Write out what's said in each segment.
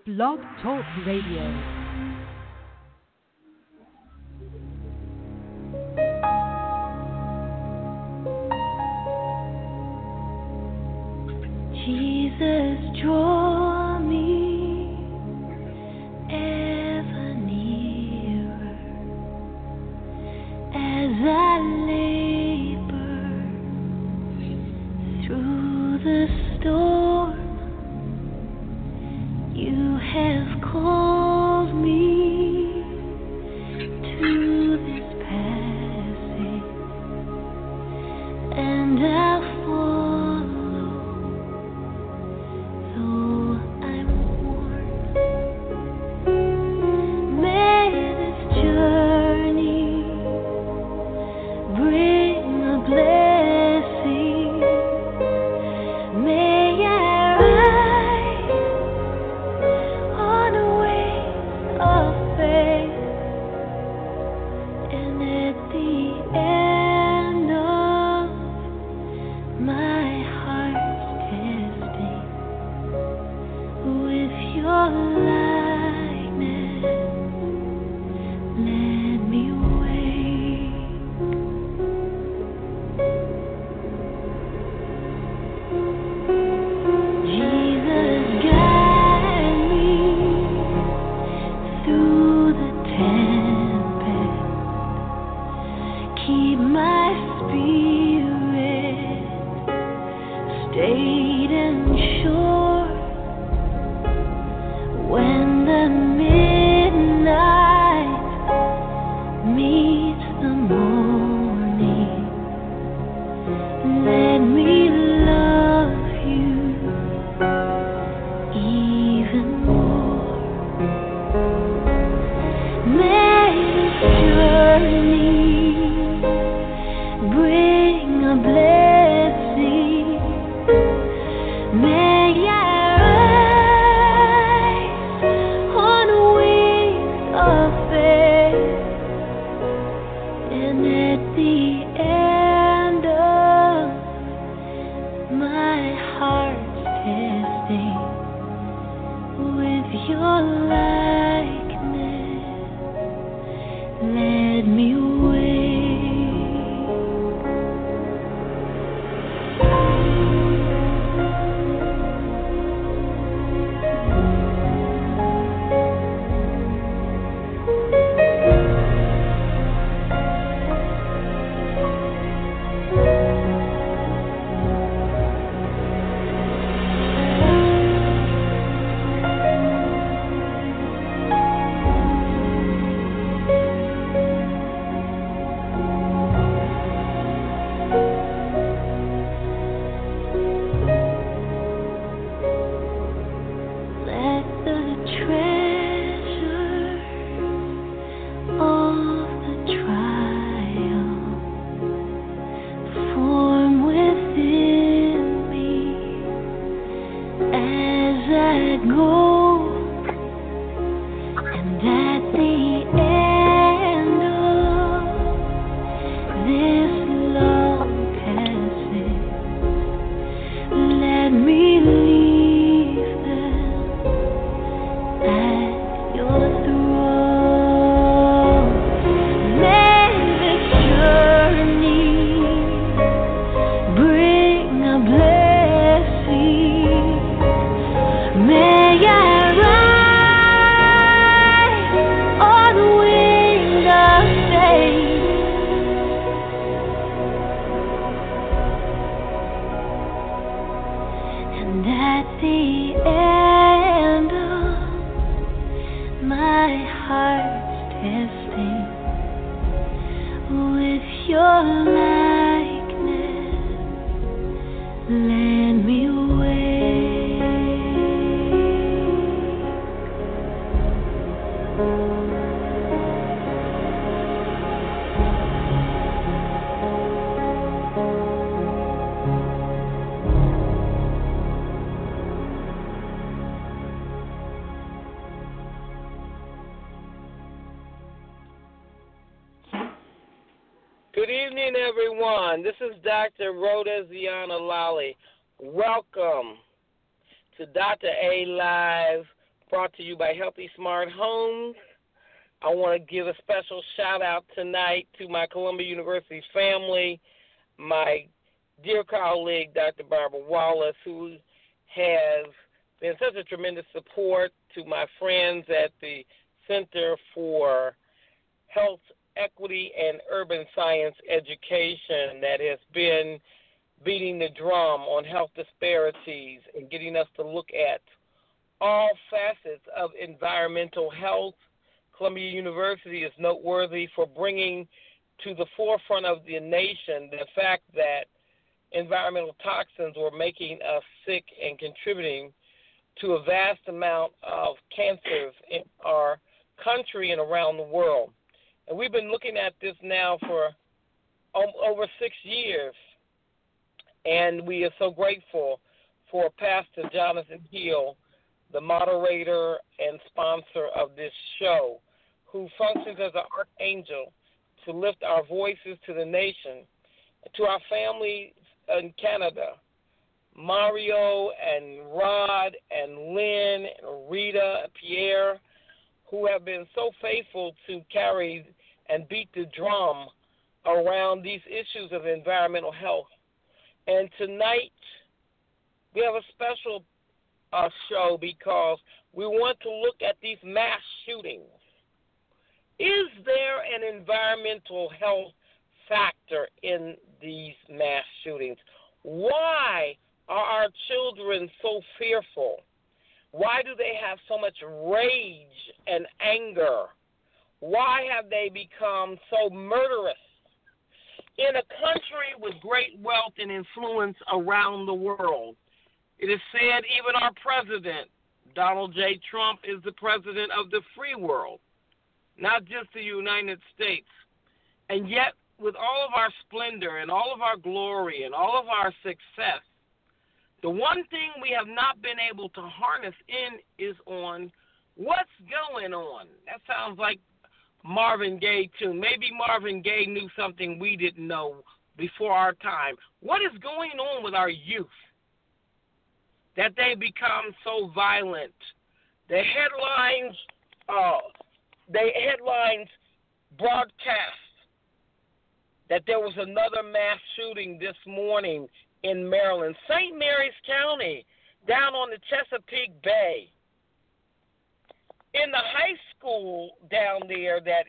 Blog Talk Radio. Jesus, draw me ever nearer as I labor through the storm. You have called me to this passage, and I'll follow. Though I'm worn, may this journey bring a blessing. May I ride on a wave of faith, and at the end of my heart's testing, with your likeness, let me wake. Jesus, guide me through the tempest. Keep my spirit stayed and sure. When the midnight meets the morning, let me love you even more. May this journey bring a blessing. May I rise on wings of faith, and at the end of my heart's testing, with your likeness, let me wake. Let the treasure of the trial form within me as I go, and at the end of this long passage, let me leave them at your throne. May this journey bring a blessing. May I ride on wings of faith, and at the end of my heart's testing, with your likeness, let me wake. Good evening, everyone. This is Dr. Rhoda Ziana Lally. Welcome to Dr. A Live brought to you by Healthy Smart Homes. I want to give a special shout-out tonight to my Columbia University family, my dear colleague, Dr. Barbara Wallace, who has been such a tremendous support to my friends at the Center for Health Equity and Urban Science Education that has been beating the drum on health disparities and getting us to look at all facets of environmental health. Columbia University is noteworthy for bringing to the forefront of the nation the fact that environmental toxins were making us sick and contributing to a vast amount of cancers in our country and around the world. And we've been looking at this now for over 6 years, and we are so grateful for Pastor Jonathan Hill, the moderator and sponsor of this show, who functions as an archangel to lift our voices to the nation, to our families in Canada, Mario and Rod and Lynn and Rita and Pierre, who have been so faithful to carry and beat the drum around these issues of environmental health. And tonight we have a special show because we want to look at these mass shootings. Is there an environmental health factor in these mass shootings? Why are our children so fearful? Why do they have so much rage and anger? Why have they become so murderous? In a country with great wealth and influence around the world, it is said even our president, Donald J. Trump, is the president of the free world, not just the United States. And yet, with all of our splendor and all of our glory and all of our success, the one thing we have not been able to harness in is on what's going on. That sounds like Marvin Gaye tune. Maybe Marvin Gaye knew something we didn't know before our time. What is going on with our youth that they become so violent? The headlines broadcast that there was another mass shooting this morning in Maryland, St. Mary's County, down on the Chesapeake Bay. In the high school down there that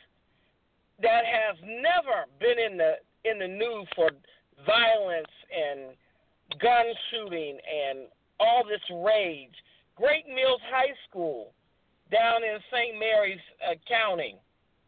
has never been in the news for violence and gun shooting and all this rage, Great Mills High School down in St. Mary's County.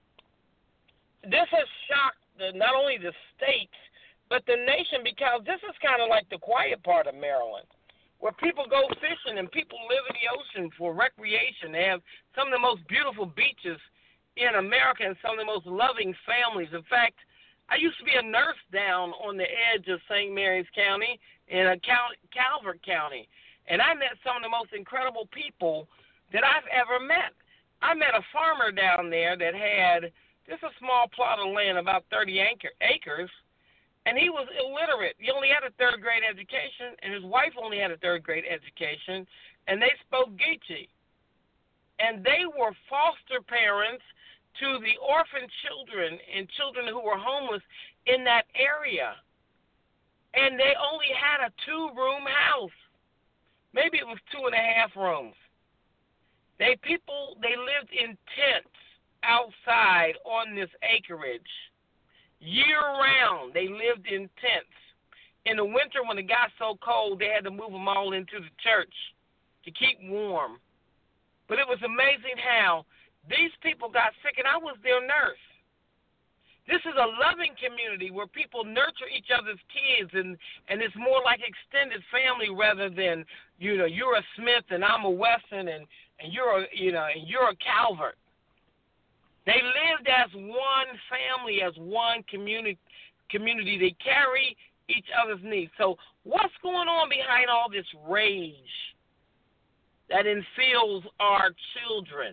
This has shocked not only the state, but the nation, because this is kind of like the quiet part of Maryland, where people go fishing and people live in the ocean for recreation. They have some of the most beautiful beaches in America and some of the most loving families. In fact, I used to be a nurse down on the edge of St. Mary's County in Calvert County, and I met some of the most incredible people that I've ever met. I met a farmer down there that had just a small plot of land, about 30 acres, and he was illiterate. He only had a third-grade education, and his wife only had a third-grade education, and they spoke Geechee. And they were foster parents to the orphan children and children who were homeless in that area. And they only had a 2-room house. Maybe it was 2.5 rooms. They lived in tents outside on this acreage. Year-round, they lived in tents. In the winter, when it got so cold, they had to move them all into the church to keep warm. But it was amazing how these people got sick, and I was their nurse. This is a loving community where people nurture each other's kids, and it's more like extended family rather than, you're a Smith and I'm a Weston and you're a Calvert. They lived as one family, as one community. They carry each other's needs. So what's going on behind all this rage that infills our children?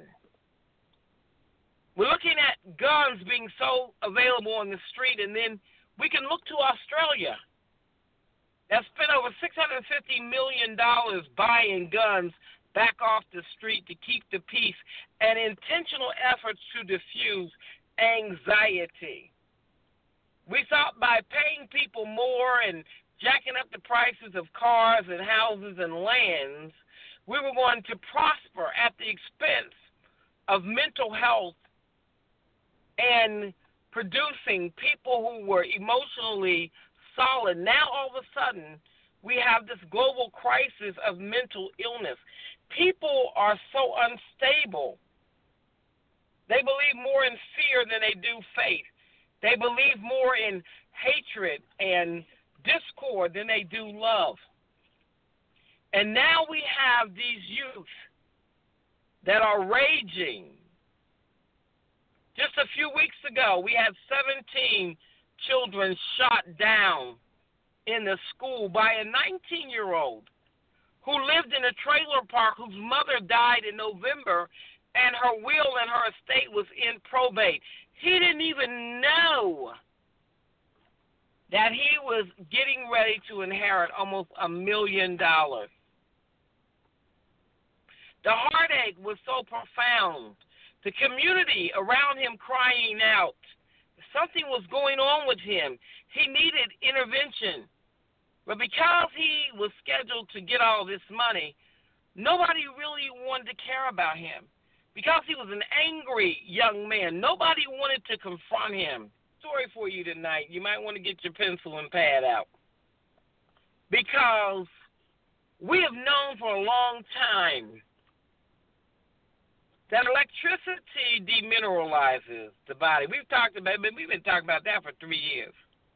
We're looking at guns being so available on the street, and then we can look to Australia. That spent over $650 million buying guns back off the street to keep the peace, and intentional efforts to diffuse anxiety. We thought by paying people more and jacking up the prices of cars and houses and lands, we were going to prosper at the expense of mental health and producing people who were emotionally solid. Now, all of a sudden, we have this global crisis of mental illness. People are so unstable. They believe more in fear than they do faith. They believe more in hatred and discord than they do love. And now we have these youth that are raging. Just a few weeks ago, we had 17 children shot down in the school by a 19-year-old who lived in a trailer park whose mother died in November and her will and her estate was in probate. He didn't even know that he was getting ready to inherit almost $1 million. The heartache was so profound. The community around him crying out. Something was going on with him. He needed intervention. But because he was scheduled to get all this money, nobody really wanted to care about him. Because he was an angry young man, nobody wanted to confront him. Story for you tonight. You might want to get your pencil and pad out. Because we have known for a long time that electricity demineralizes the body. We've been talking about that for 3 years.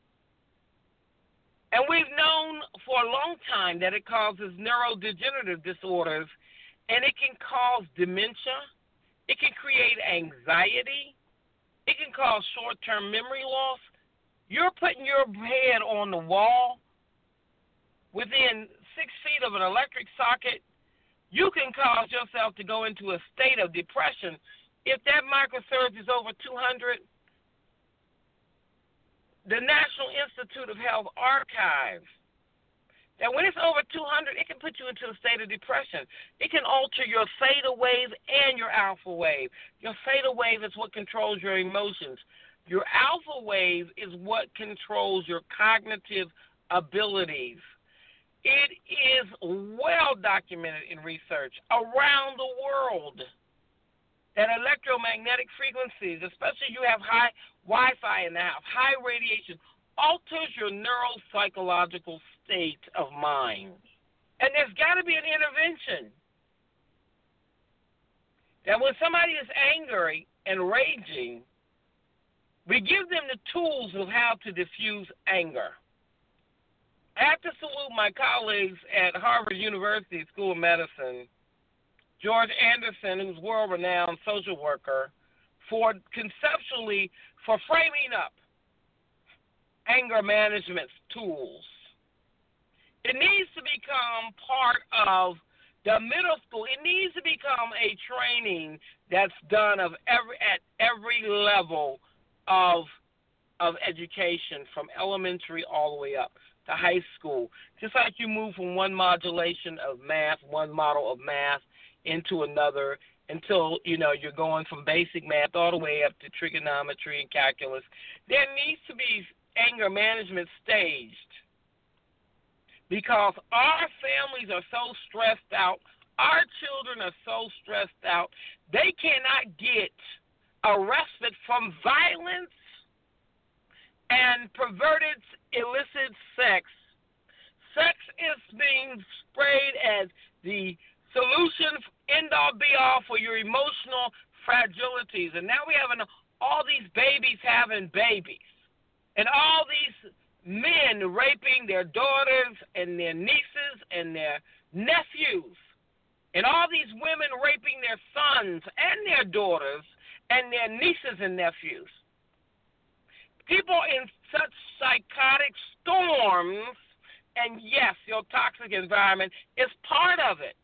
And we've known for a long time that it causes neurodegenerative disorders, and it can cause dementia. It can create anxiety. It can cause short-term memory loss. You're putting your head on the wall within 6 feet of an electric socket. You can cause yourself to go into a state of depression. If that microsurge is over 200, the National Institute of Health archives that when it's over 200, it can put you into a state of depression. It can alter your theta wave and your alpha wave. Your theta wave is what controls your emotions. Your alpha wave is what controls your cognitive abilities. It is well documented in research around the world that electromagnetic frequencies, especially you have high Wi-Fi in the house, high radiation, alters your neuropsychological state of mind. And there's got to be an intervention. That when somebody is angry and raging, we give them the tools of how to diffuse anger. I have to salute my colleagues at Harvard University School of Medicine, George Anderson, who's world-renowned social worker, for conceptually, for framing up anger management tools. It needs to become part of the middle school. It needs to become a training that's done at every level of education, from elementary all the way up to high school. Just like you move from one modulation of math, one model of math, into another until, you're going from basic math all the way up to trigonometry and calculus. There needs to be anger management staged because our families are so stressed out. Our children are so stressed out. They cannot get a respite from violence and perverted illicit sex. Sex is being sprayed as the solution, end-all, be-all for your emotional fragilities. And now we have all these babies having babies. And all these men raping their daughters and their nieces and their nephews. And all these women raping their sons and their daughters and their nieces and nephews. People in such psychotic storms, and yes, your toxic environment is part of it.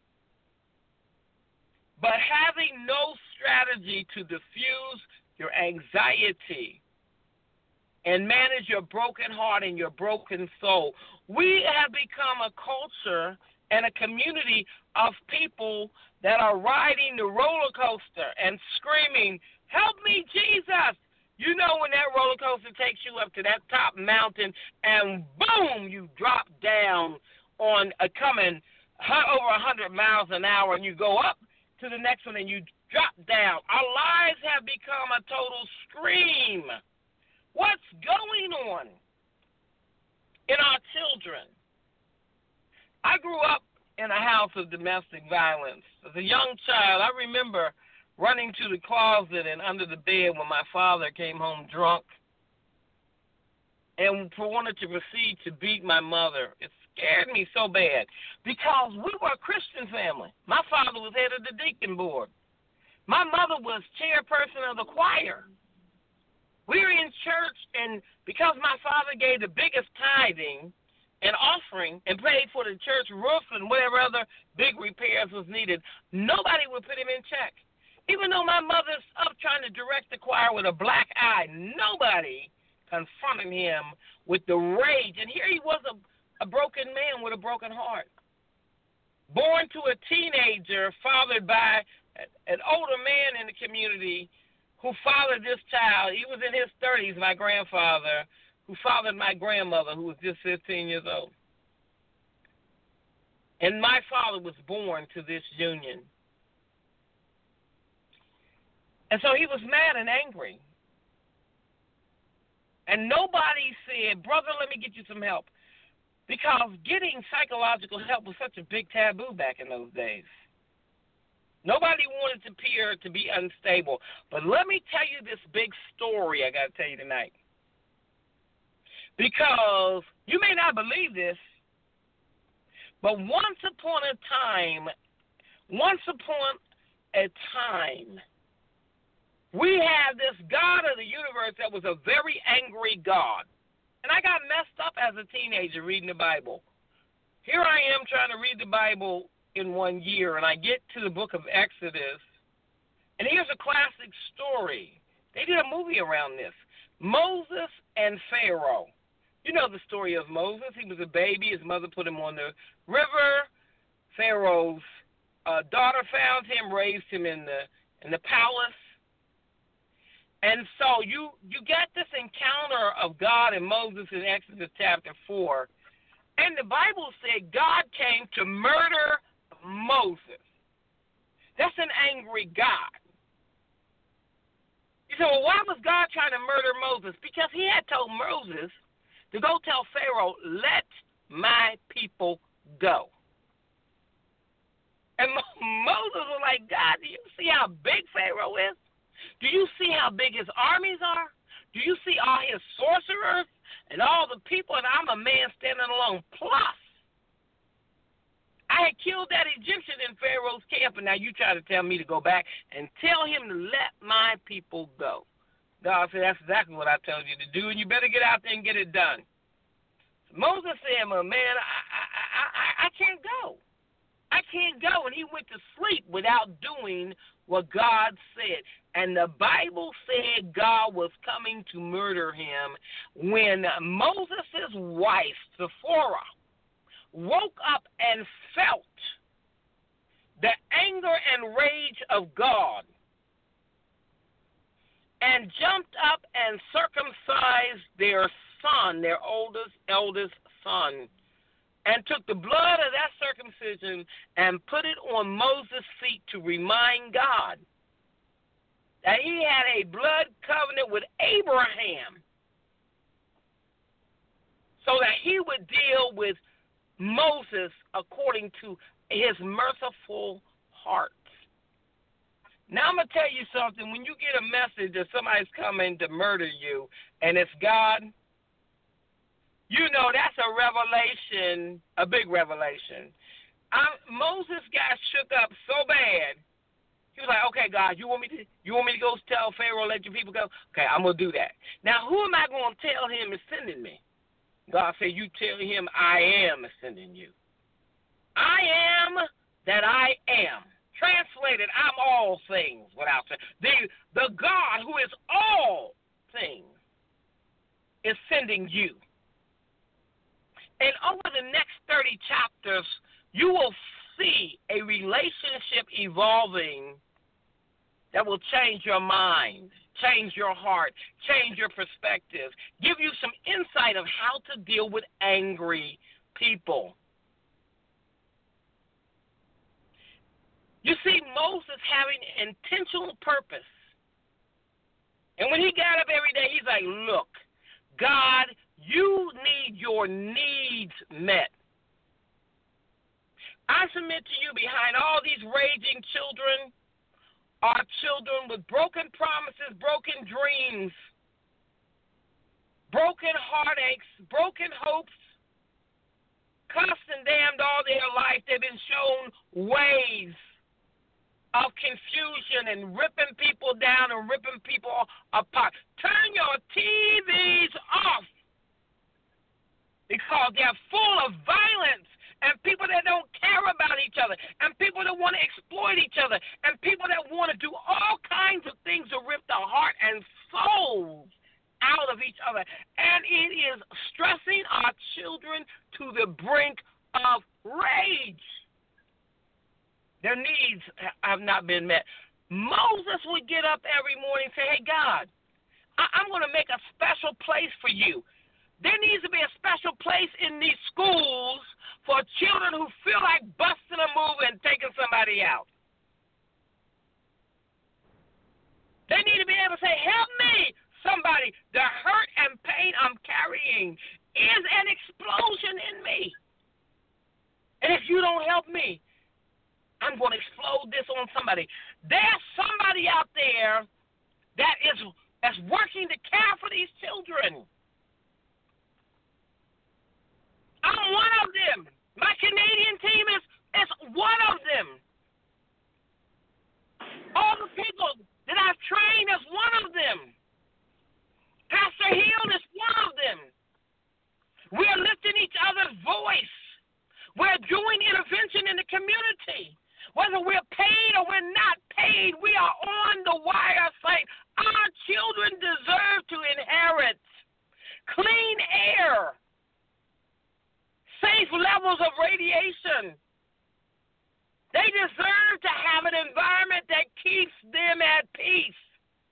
But having no strategy to diffuse your anxiety and manage your broken heart and your broken soul, we have become a culture and a community of people that are riding the roller coaster and screaming, "Help me, Jesus!" You know when that roller coaster takes you up to that top mountain and boom, you drop down on coming over 100 miles an hour, and you go up to the next one and you drop down. Our lives have become a total scream. What's going on in our children? I grew up in a house of domestic violence. As a young child, I remember running to the closet and under the bed when my father came home drunk and wanted to proceed to beat my mother. It scared me so bad because we were a Christian family. My father was head of the deacon board. My mother was chairperson of the choir. We were in church, and because my father gave the biggest tithing and offering and paid for the church roof and whatever other big repairs was needed, nobody would put him in check. Even though my mother's up trying to direct the choir with a black eye, nobody confronted him with the rage. And here he was, a broken man with a broken heart, born to a teenager, fathered by an older man in the community who fathered this child. He was in his 30s, my grandfather, who fathered my grandmother, who was just 15 years old. And my father was born to this union. And so he was mad and angry. And nobody said, "Brother, let me get you some help." Because getting psychological help was such a big taboo back in those days. Nobody wanted to appear to be unstable. But let me tell you this big story I got to tell you tonight. Because you may not believe this, but once upon a time, we had this God of the universe that was a very angry God. And I got messed up as a teenager reading the Bible. Here I am trying to read the Bible in 1 year, and I get to the book of Exodus, and here's a classic story. They did a movie around this. Moses and Pharaoh. You know the story of Moses. He was a baby. His mother put him on the river. Pharaoh's daughter found him, raised him in the palace. And so you get this encounter of God and Moses in Exodus chapter 4. And the Bible said God came to murder Moses. That's an angry God. You say, well, why was God trying to murder Moses? Because he had told Moses to go tell Pharaoh, "Let my people go." And Moses was like, "God, do you see how big Pharaoh is? Do you see how big his armies are? Do you see all his sorcerers and all the people? And I'm a man standing alone. Plus, I had killed that Egyptian in Pharaoh's camp, and now you try to tell me to go back and tell him to let my people go." God said, "That's exactly what I told you to do, and you better get out there and get it done." So Moses said, "Well, man, I can't go. I can't go." And he went to sleep without doing what God said. And the Bible said God was coming to murder him when Moses' wife, Zipporah, woke up and felt the anger and rage of God and jumped up and circumcised their son, their eldest son, and took the blood of that circumcision and put it on Moses' feet to remind God that he had a blood covenant with Abraham so that he would deal with Moses according to his merciful heart. Now I'm going to tell you something. When you get a message that somebody's coming to murder you and it's God, you know that's a revelation, a big revelation. Moses got shook up so bad. He was like, "Okay, God, you want me to go tell Pharaoh, let your people go? Okay, I'm going to do that. Now, who am I going to tell him is sending me?" God said, "You tell him I am sending you. I am that I am." Translated, I'm all things without saying. The God who is all things is sending you. And over the next 30 chapters, you will see a relationship evolving that will change your mind, change your heart, change your perspective, give you some insight of how to deal with angry people. You see Moses having intentional purpose. And when he got up every day, he's like, look, God, you need your needs met. I submit to you, behind all these raging children are children with broken promises, broken dreams, broken heartaches, broken hopes, cussed and damned all their life. They've been shown ways of confusion and ripping people down and ripping people apart. Turn your TVs off because they're full of violence and people that don't care about each other and people that want to exploit each other and people that want to do all kinds of things to rip the heart and souls out of each other. And it is stressing our children to the brink of rage. Their needs have not been met. Moses would get up every morning and say, hey, God, I'm going to make a special place for you. There needs to be a special place in these schools for children who feel like busting a move and taking somebody out. They need to be able to say, help me, somebody. The hurt and pain I'm carrying is an explosion in me. And if you don't help me, I'm going to explode this on somebody. There's somebody out there that's working to care for these children. I'm one of them. My Canadian team is one of them. All the people that I've trained is one of them. Pastor Hill is one of them. We're lifting each other's voice. We're doing intervention in the community. Whether we're paid or we're not paid, we are on the wire saying our children deserve to inherit clean air, safe levels of radiation. They deserve to have an environment that keeps them at peace.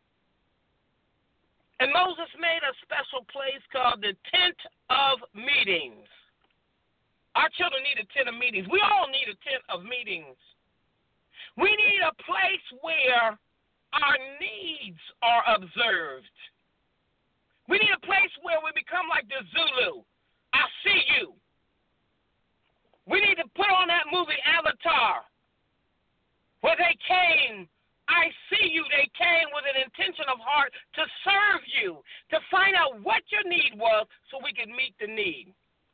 And Moses made a special place called the Tent of Meetings. Our children need a tent of meetings. We all need a tent of meetings. We need a place where our needs are observed. We need a place where we become like the Zulu. I see you. We need to put on that movie Avatar, where they came, I see you. They came with an intention of heart to serve you, to find out what your need was so we could meet the need.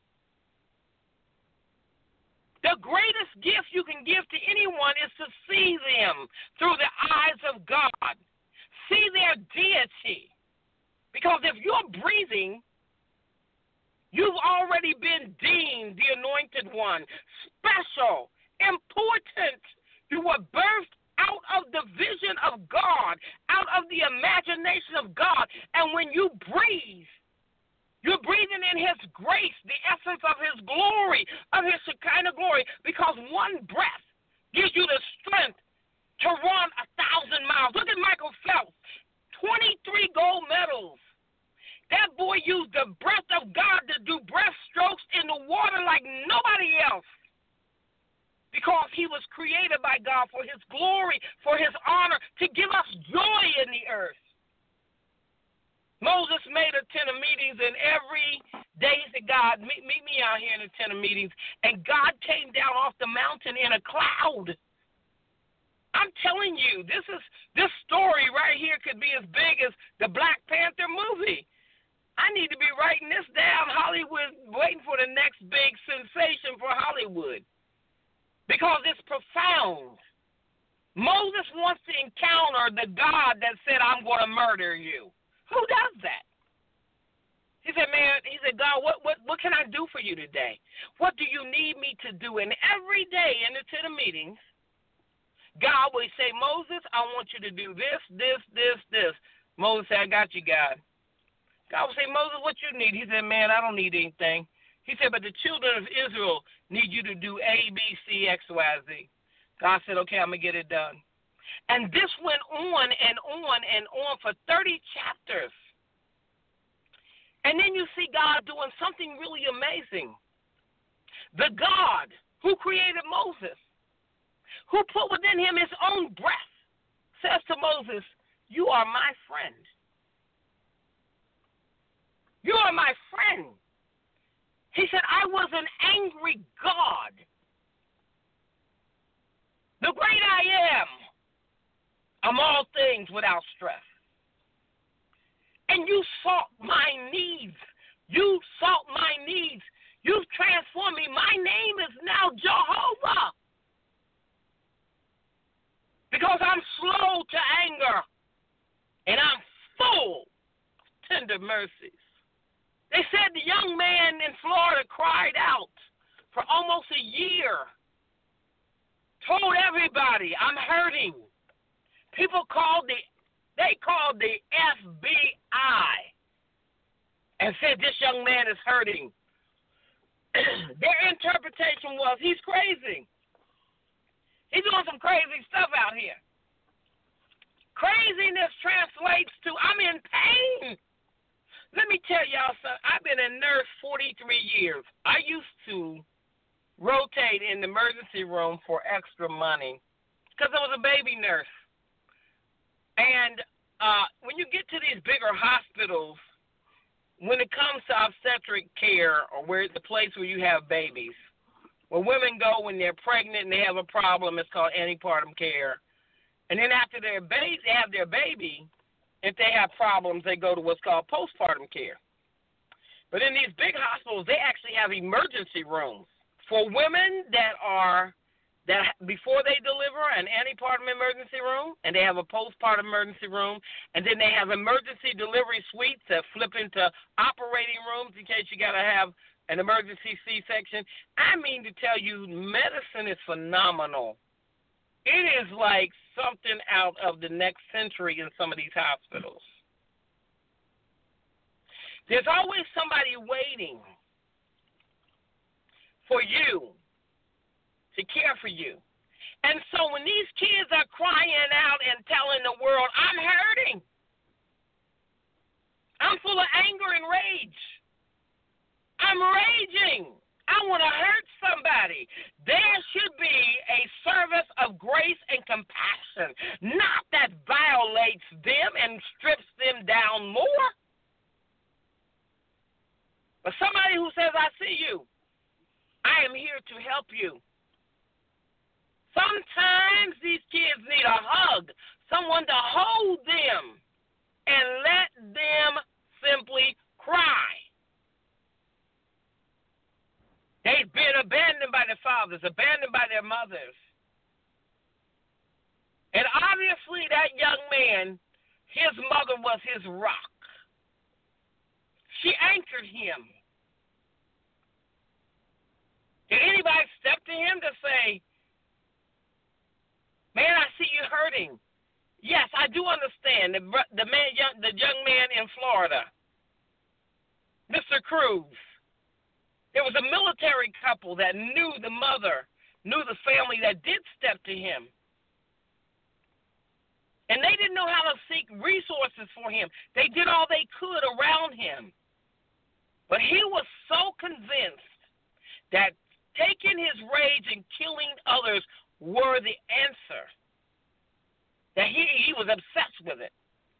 The greatest gift you can give to anyone is to see them through the eyes of God, see their deity. Because if you're breathing, you've already been deemed the anointed one, special, important. You were birthed out of the vision of God, out of the imagination of God. And when you breathe, you're breathing in his grace, the essence of his glory, of his Shekinah glory, because one breath gives you the strength to run 1,000 miles. Look at Michael Phelps, 23 gold medals. That boy used the breath of God to do breaststrokes in the water like nobody else, because he was created by God for his glory, for his honor, to give us joy in the earth. Moses made a tent of meetings, and every day he said, God, meet me out here in the tent of meetings. And God came down off the mountain in a cloud. I'm telling you, this story right here could be as big as the Black Panther movie. I need to be writing this down. Hollywood, waiting for the next big sensation for Hollywood, because it's profound. Moses wants to encounter the God that said, I'm going to murder you. Who does that? He said, God, what can I do for you today? What do you need me to do? And every day in the tent of meetings, God will say, Moses, I want you to do this, this, this, this. Moses said, I got you, God. God will say, Moses, what you need? He said, man, I don't need anything. He said, but the children of Israel need you to do A, B, C, X, Y, Z. God said, okay, I'm going to get it done. And this went on and on and on for 30 chapters. And then you see God doing something really amazing. The God who created Moses, who put within him his own breath, says to Moses, you are my friend. You are my friend. He said, I was an angry God. The great I am. I'm all things without stress. And you sought my needs. You sought my needs. You've transformed me. My name is now Jehovah. Because I'm slow to anger. And I'm full of tender mercies. They said the young man in Florida cried out for almost a year. Told everybody, I'm hurting. People called the FBI and said this young man is hurting. Their interpretation was he's crazy. He's doing some crazy stuff out here. Craziness translates to I'm in pain. Let me tell y'all something. I've been a nurse 43 years. I used to rotate in the emergency room for extra money because I was a baby nurse. And when you get to these bigger hospitals, when it comes to obstetric care or where the place where you have babies, where women go when they're pregnant and they have a problem, it's called antepartum care. And then after they have their baby, if they have problems, they go to what's called postpartum care. But in these big hospitals, they actually have emergency rooms for women that before they deliver, an antepartum emergency room, and they have a postpartum emergency room, and then they have emergency delivery suites that flip into operating rooms in case you got to have an emergency C-section. I mean to tell you, medicine is phenomenal. It is like something out of the next century in some of these hospitals. There's always somebody waiting for you to care for you. And so when these kids are crying out and telling the world, I'm hurting, I'm full of anger and rage, I'm raging, I want to hurt somebody, there should be a service of grace and compassion, not that violates them and strips them down more. But somebody who says, I see you, I am here to help you. Sometimes these kids need a hug, someone to hold them and let them simply cry. They've been abandoned by their fathers, abandoned by their mothers. And obviously that young man, his mother was his rock. She anchored him. Did anybody step to him to say, man, I see you hurting? Yes, I do understand. The young man in Florida, Mr. Cruz, there was a military couple that knew the mother, knew the family that did step to him. And they didn't know how to seek resources for him. They did all they could around him. But he was so convinced that taking his rage and killing others were the answer, that he was obsessed with it.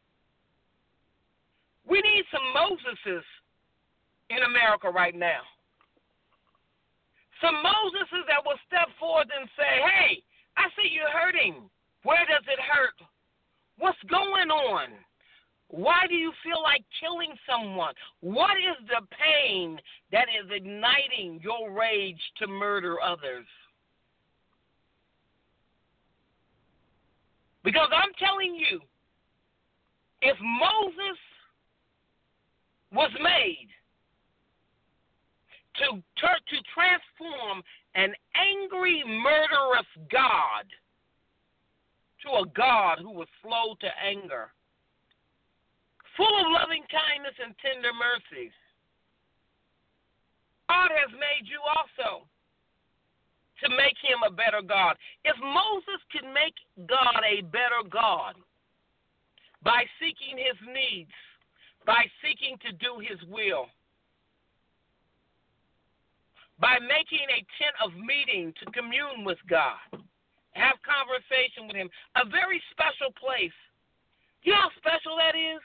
We need some Moseses in America right now. Some Moseses that will step forth and say, hey, I see you hurting. Where does it hurt? What's going on? Why do you feel like killing someone? What is the pain that is igniting your rage to murder others? Because I'm telling you, if Moses was made to transform an angry, murderous God to a God who was slow to anger, full of loving kindness and tender mercies, God has made you also to make him a better God. If Moses could make God a better God by seeking his needs, by seeking to do his will, by making a tent of meeting to commune with God, have conversation with him, a very special place. You know how special that is?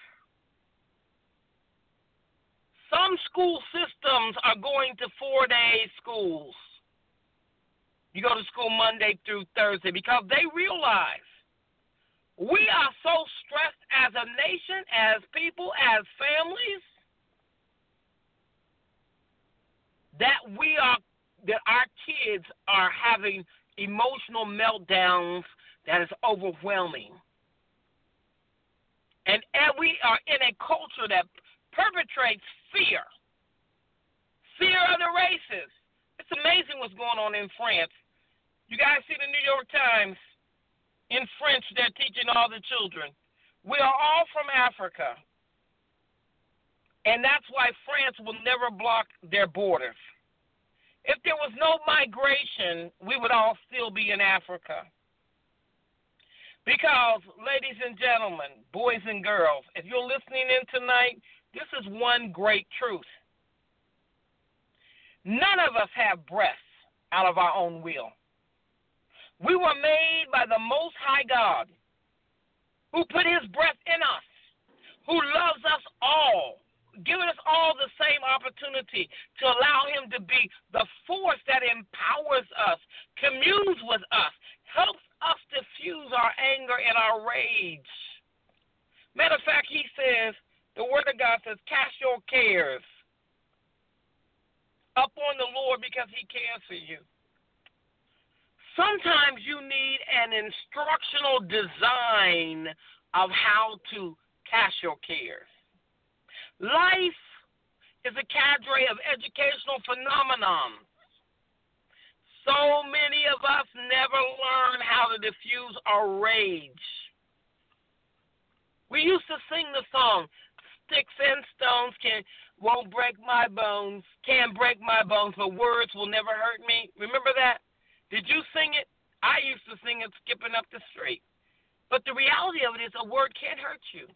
Some school systems are going to 4-day schools. You go to school Monday through Thursday because they realize we are so stressed as a nation, as people, as families, that our kids are having emotional meltdowns that is overwhelming. And we are in a culture that perpetrates fear of the races. It's amazing what's going on in France. You guys see the New York Times? In French, they're teaching all the children. We are all from Africa. And that's why France will never block their borders. If there was no migration, we would all still be in Africa. Because, ladies and gentlemen, boys and girls, if you're listening in tonight, this is one great truth. None of us have breath out of our own will. We were made by the Most High God, who put his breath in us, who loves us all, giving us all the same opportunity to allow him to be the force that empowers us, communes with us, helps us diffuse our anger and our rage. Matter of fact, he says, the word of God says, cast your cares up on the Lord because he cares for you. Sometimes you need an instructional design of how to cast your cares. Life is a cadre of educational phenomenons. So many of us never learn how to diffuse our rage. We used to sing the song, sticks and stones won't break my bones, can't break my bones, but words will never hurt me. Remember that? Did you sing it? I used to sing it skipping up the street. But the reality of it is a word can't hurt you.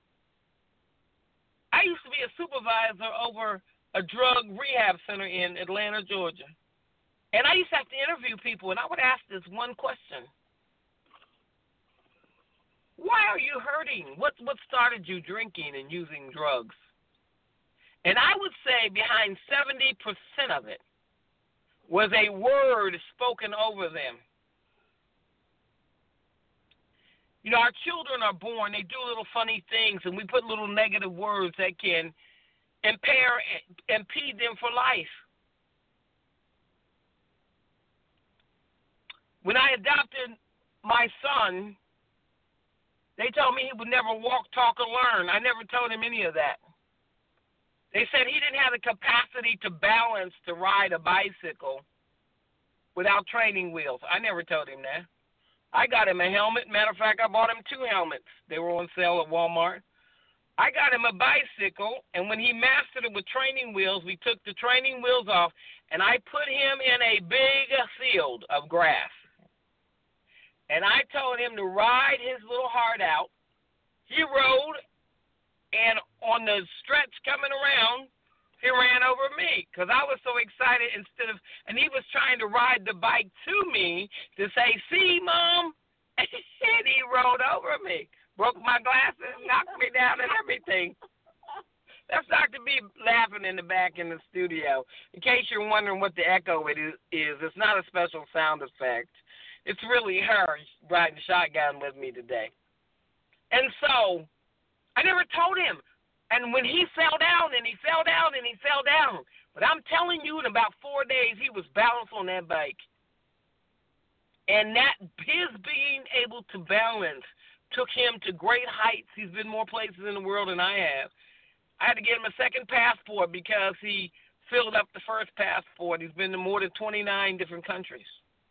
I used to be a supervisor over a drug rehab center in Atlanta, Georgia. And I used to have to interview people, and I would ask this one question. Why are you hurting? What started you drinking and using drugs? And I would say behind 70% of it was a word spoken over them. You know, our children are born, they do little funny things, and we put little negative words that can impede them for life. When I adopted my son, they told me he would never walk, talk, or learn. I never told him any of that. They said he didn't have the capacity to balance to ride a bicycle without training wheels. I never told him that. I got him a helmet. Matter of fact, I bought him 2 helmets. They were on sale at Walmart. I got him a bicycle, and when he mastered it with training wheels, we took the training wheels off, and I put him in a big field of grass. And I told him to ride his little heart out. He rode, and on the stretch coming around, he ran over me because I was so excited and he was trying to ride the bike to me to say, see, Mom? And he rode over me, broke my glasses, knocked me down and everything. That's Dr. B laughing in the back in the studio. In case you're wondering what the echo it is, it's not a special sound effect. It's really her riding shotgun with me today. And so I never told him. And when he fell down, and he fell down, and he fell down. But I'm telling you, in about 4 days, he was balanced on that bike. And that his being able to balance took him to great heights. He's been more places in the world than I have. I had to get him a second passport because he filled up the first passport. He's been to more than 29 different countries.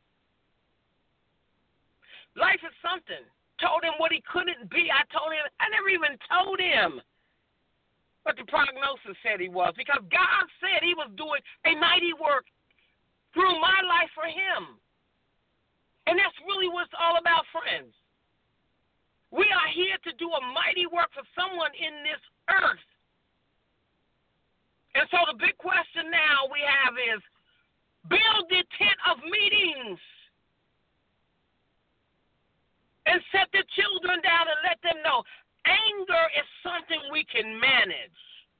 Life is something. Told him what he couldn't be. I never even told him what the prognosis said he was, because God said he was doing a mighty work through my life for him. And that's really what it's all about, friends. We are here to do a mighty work for someone in this earth. And so the big question now we have is, build the tent of meetings and set the children down and let them know anger is something we can manage.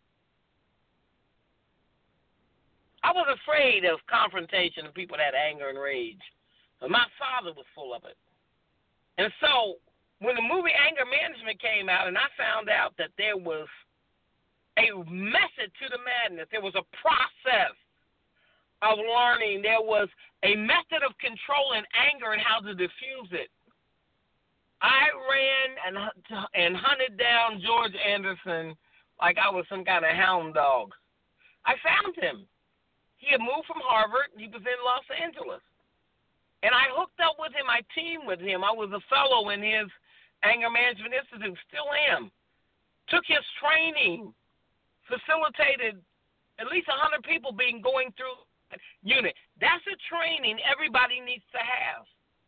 I was afraid of confrontation with people that had anger and rage. But my father was full of it. And so when the movie Anger Management came out and I found out that there was a method to the madness, there was a process of learning, there was a method of controlling anger and how to diffuse it, I ran and hunted down George Anderson like I was some kind of hound dog. I found him. He had moved from Harvard. He was in Los Angeles. And I hooked up with him. I teamed with him. I was a fellow in his Anger Management Institute, still am. Took his training, facilitated at least 100 people going through a unit. That's a training everybody needs to have.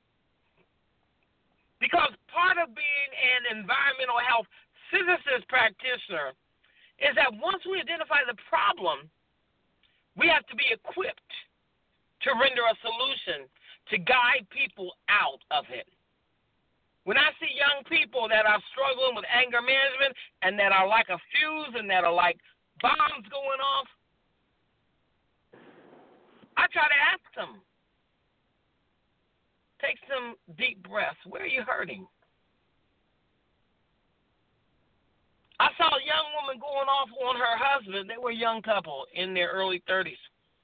Because part of being an environmental health physicist practitioner is that once we identify the problem, we have to be equipped to render a solution to guide people out of it. When I see young people that are struggling with anger management and that are like a fuse and that are like bombs going off, I try to ask them, take some deep breaths. Where are you hurting? I saw a young woman going off on her husband. They were a young couple in their early 30s.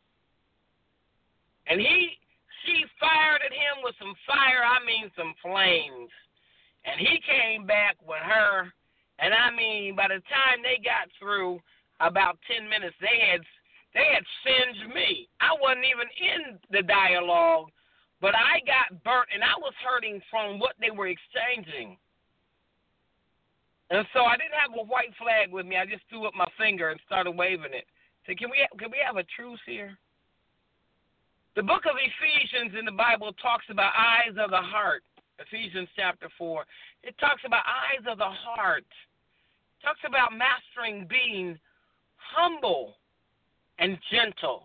And she fired at him with some fire, I mean some flames. And he came back with her, and I mean, by the time they got through about 10 minutes, they had singed me. I wasn't even in the dialogue, but I got burnt, and I was hurting from what they were exchanging. And so I didn't have a white flag with me. I just threw up my finger and started waving it. Said, can we have a truce here? The book of Ephesians in the Bible talks about eyes of the heart. Ephesians chapter 4. It talks about eyes of the heart. It talks about mastering being humble and gentle.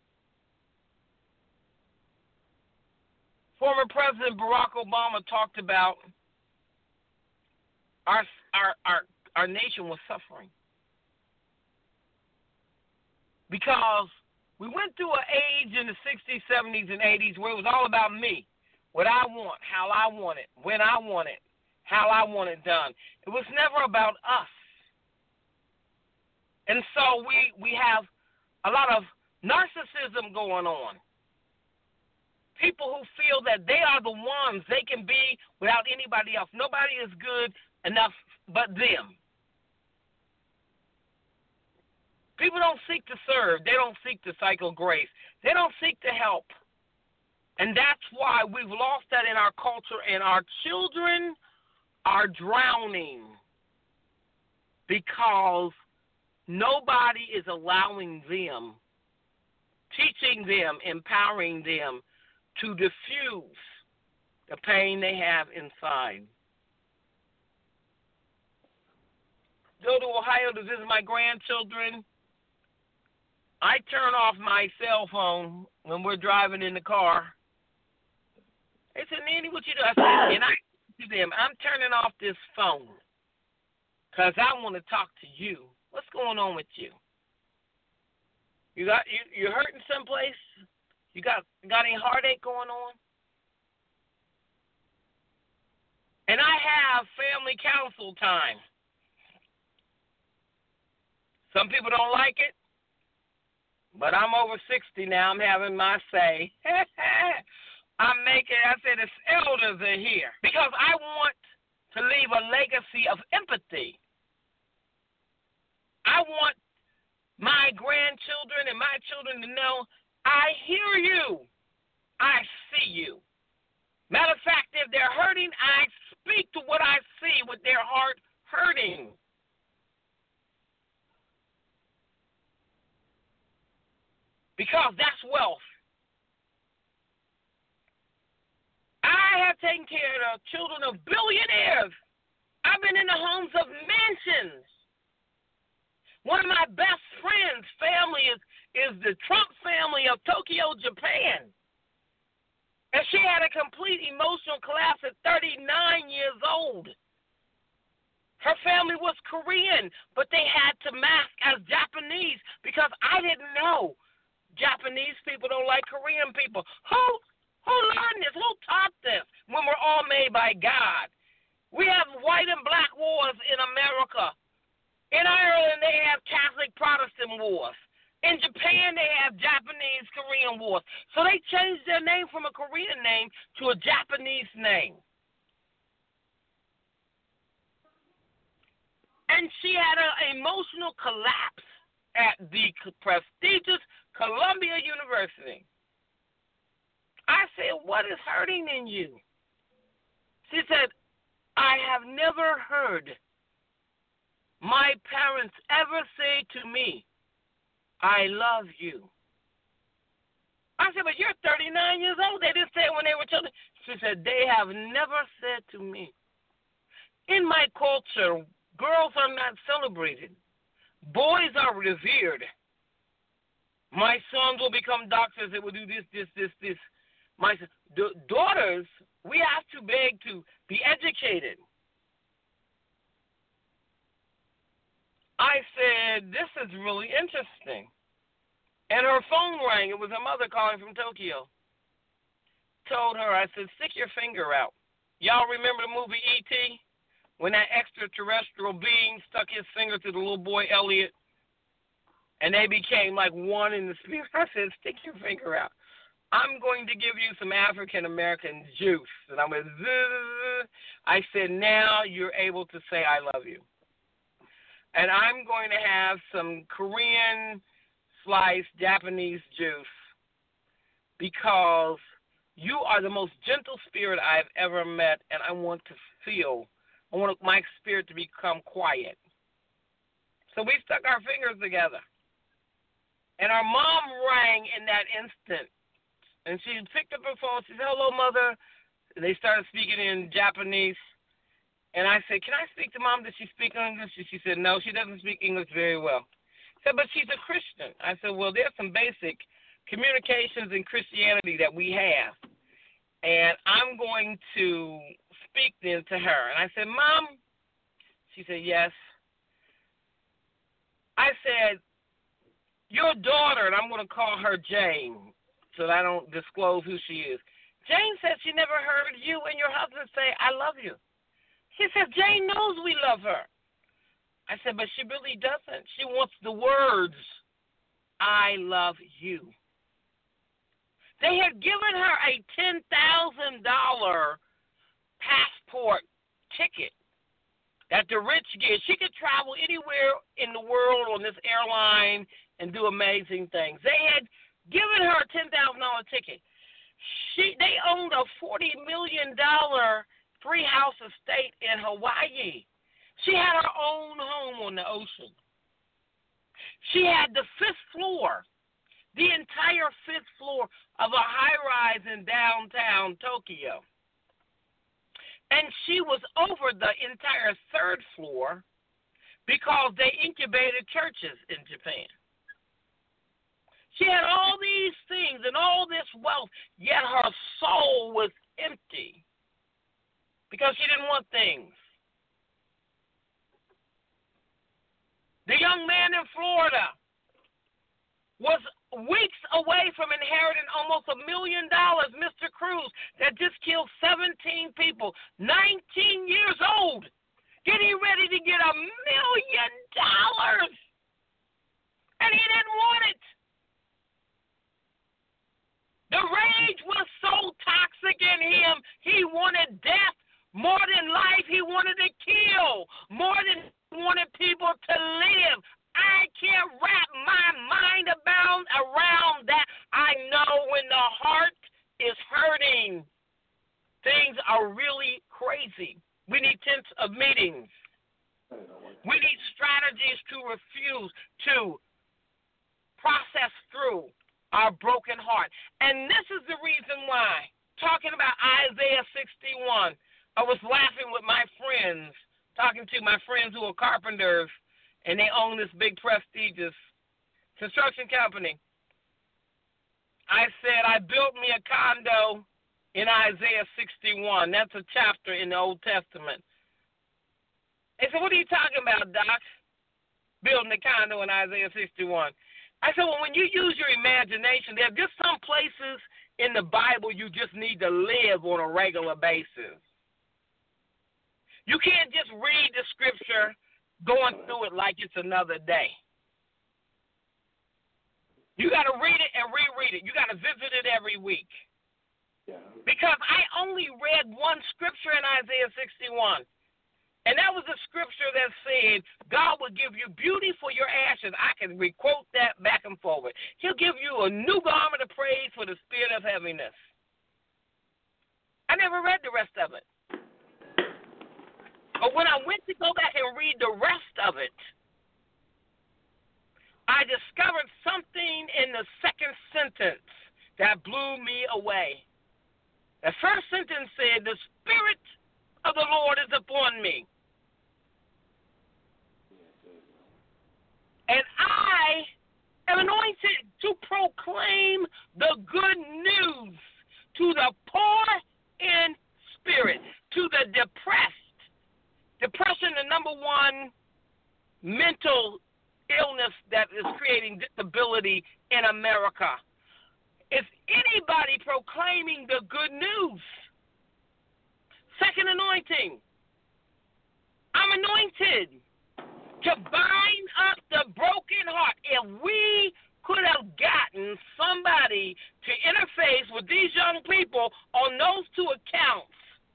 Former President Barack Obama talked about our nation was suffering because we went through an age in the 60s, 70s, and 80s where it was all about me. What I want, how I want it, when I want it, how I want it done. It was never about us. And so we have a lot of narcissism going on. People who feel that they are the ones they can be without anybody else. Nobody is good enough but them. People don't seek to serve. They don't seek to cycle grace. They don't seek to help. And that's why we've lost that in our culture, and our children are drowning because nobody is allowing them, teaching them, empowering them to diffuse the pain they have inside. Go to Ohio to visit my grandchildren. I turn off my cell phone when we're driving in the car. They said, Nanny, what you do? I said, and I to them, I'm turning off this phone because I want to talk to you. What's going on with you? You're hurting someplace? You got any heartache going on? And I have family council time. Some people don't like it, but I'm over 60 now. I'm having my say. I said, the elders are here because I want to leave a legacy of empathy. I want my grandchildren and my children to know, I hear you. I see you. Matter of fact, if they're hurting, I speak to what I see with their heart hurting. because that's wealth. I have taken care of the children of billionaires. I've been in the homes of mansions. One of my best friends' family is the Trump family of Tokyo, Japan. And she had a complete emotional collapse at 39 years old. Her family was Korean, but they had to mask as Japanese because I didn't know Japanese people don't like Korean people. Who learned this? Who taught this when we're all made by God? We have white and black wars in America. In Ireland, they have Catholic Protestant wars. In Japan, they have Japanese Korean wars. So they changed their name from a Korean name to a Japanese name. And she had an emotional collapse at the prestigious Columbia University. I said, what is hurting in you? She said, I have never heard my parents ever say to me, I love you. I said, but you're 39 years old. They didn't say it when they were children. She said, they have never said to me. In my culture, girls are not celebrated. Boys are revered. My sons will become doctors. They will do this. My daughters, we have to beg to be educated. I said, this is really interesting. And her phone rang. It was her mother calling from Tokyo. Told her, I said, stick your finger out. Y'all remember the movie E.T.? When that extraterrestrial being stuck his finger to the little boy Elliot, and they became like one in the spirit. I said, stick your finger out. I'm going to give you some African-American juice. And I went, zzz. I said, now you're able to say I love you. And I'm going to have some Korean sliced Japanese juice because you are the most gentle spirit I've ever met, and I want my spirit to become quiet. So we stuck our fingers together. And our mom rang in that instant. And she picked up her phone. She said, hello, Mother. And they started speaking in Japanese. And I said, can I speak to Mom? Does she speak English? And she said, no, she doesn't speak English very well. I said, but she's a Christian. I said, well, there's some basic communications in Christianity that we have. And I'm going to speak then to her. And I said, Mom. She said, yes. I said, your daughter, and I'm going to call her Jane so that I don't disclose who she is. Jane said she never heard you and your husband say, I love you. She said, Jane knows we love her. I said, but she really doesn't. She wants the words, I love you. They had given her a $10,000 passport ticket that the rich get. She could travel anywhere in the world on this airline and do amazing things. They had given her a $10,000 ticket. They owned a $40 million three-house estate in Hawaii. She had her own home on the ocean. She had the fifth floor, the entire fifth floor of a high-rise in downtown Tokyo. And she was over the entire third floor because they incubated churches in Japan. She had all these things and all this wealth, yet her soul was empty because she didn't want things. The young man in Florida was weeks away from inheriting almost $1 million, Mr. Cruz, that just killed 17 people, 19 years old, getting ready to get $1 million. And he didn't want it. The rage was so toxic in him, he wanted death more than life. He wanted to kill more than he wanted people to live. I can't wrap my mind around that. I know when the heart is hurting, things are really crazy. We need tents of meetings. We need strategies to refuse to process through. our broken heart. And this is the reason why, talking about Isaiah 61, I was laughing with my friends, talking to my friends who are carpenters, and they own this big prestigious construction company. I said, I built me a condo in Isaiah 61. That's a chapter in the Old Testament. They said, what are you talking about, Doc? Building a condo in Isaiah 61. I said, well, when you use your imagination, there are just some places in the Bible you just need to live on a regular basis. You can't just read the scripture going through it like it's another day. You got to read it and reread it. You got to visit it every week. Yeah. Because I only read one scripture in Isaiah 61. And that was a scripture that said, God will give you beauty for your ashes. I can requote that back and forward. He'll give you a new garment of praise for the spirit of heaviness. I never read the rest of it. But when I went to go back and read the rest of it, I discovered something in the second sentence that blew me away. The first sentence said, the Spirit of the Lord is upon me. And I am anointed to proclaim the good news to the poor in spirit, to the depressed. Depression, the number one mental illness that is creating disability in America. Is anybody proclaiming the good news? Second anointing. I'm anointed to bind up the broken heart. If we could have gotten somebody to interface with these young people on those two accounts,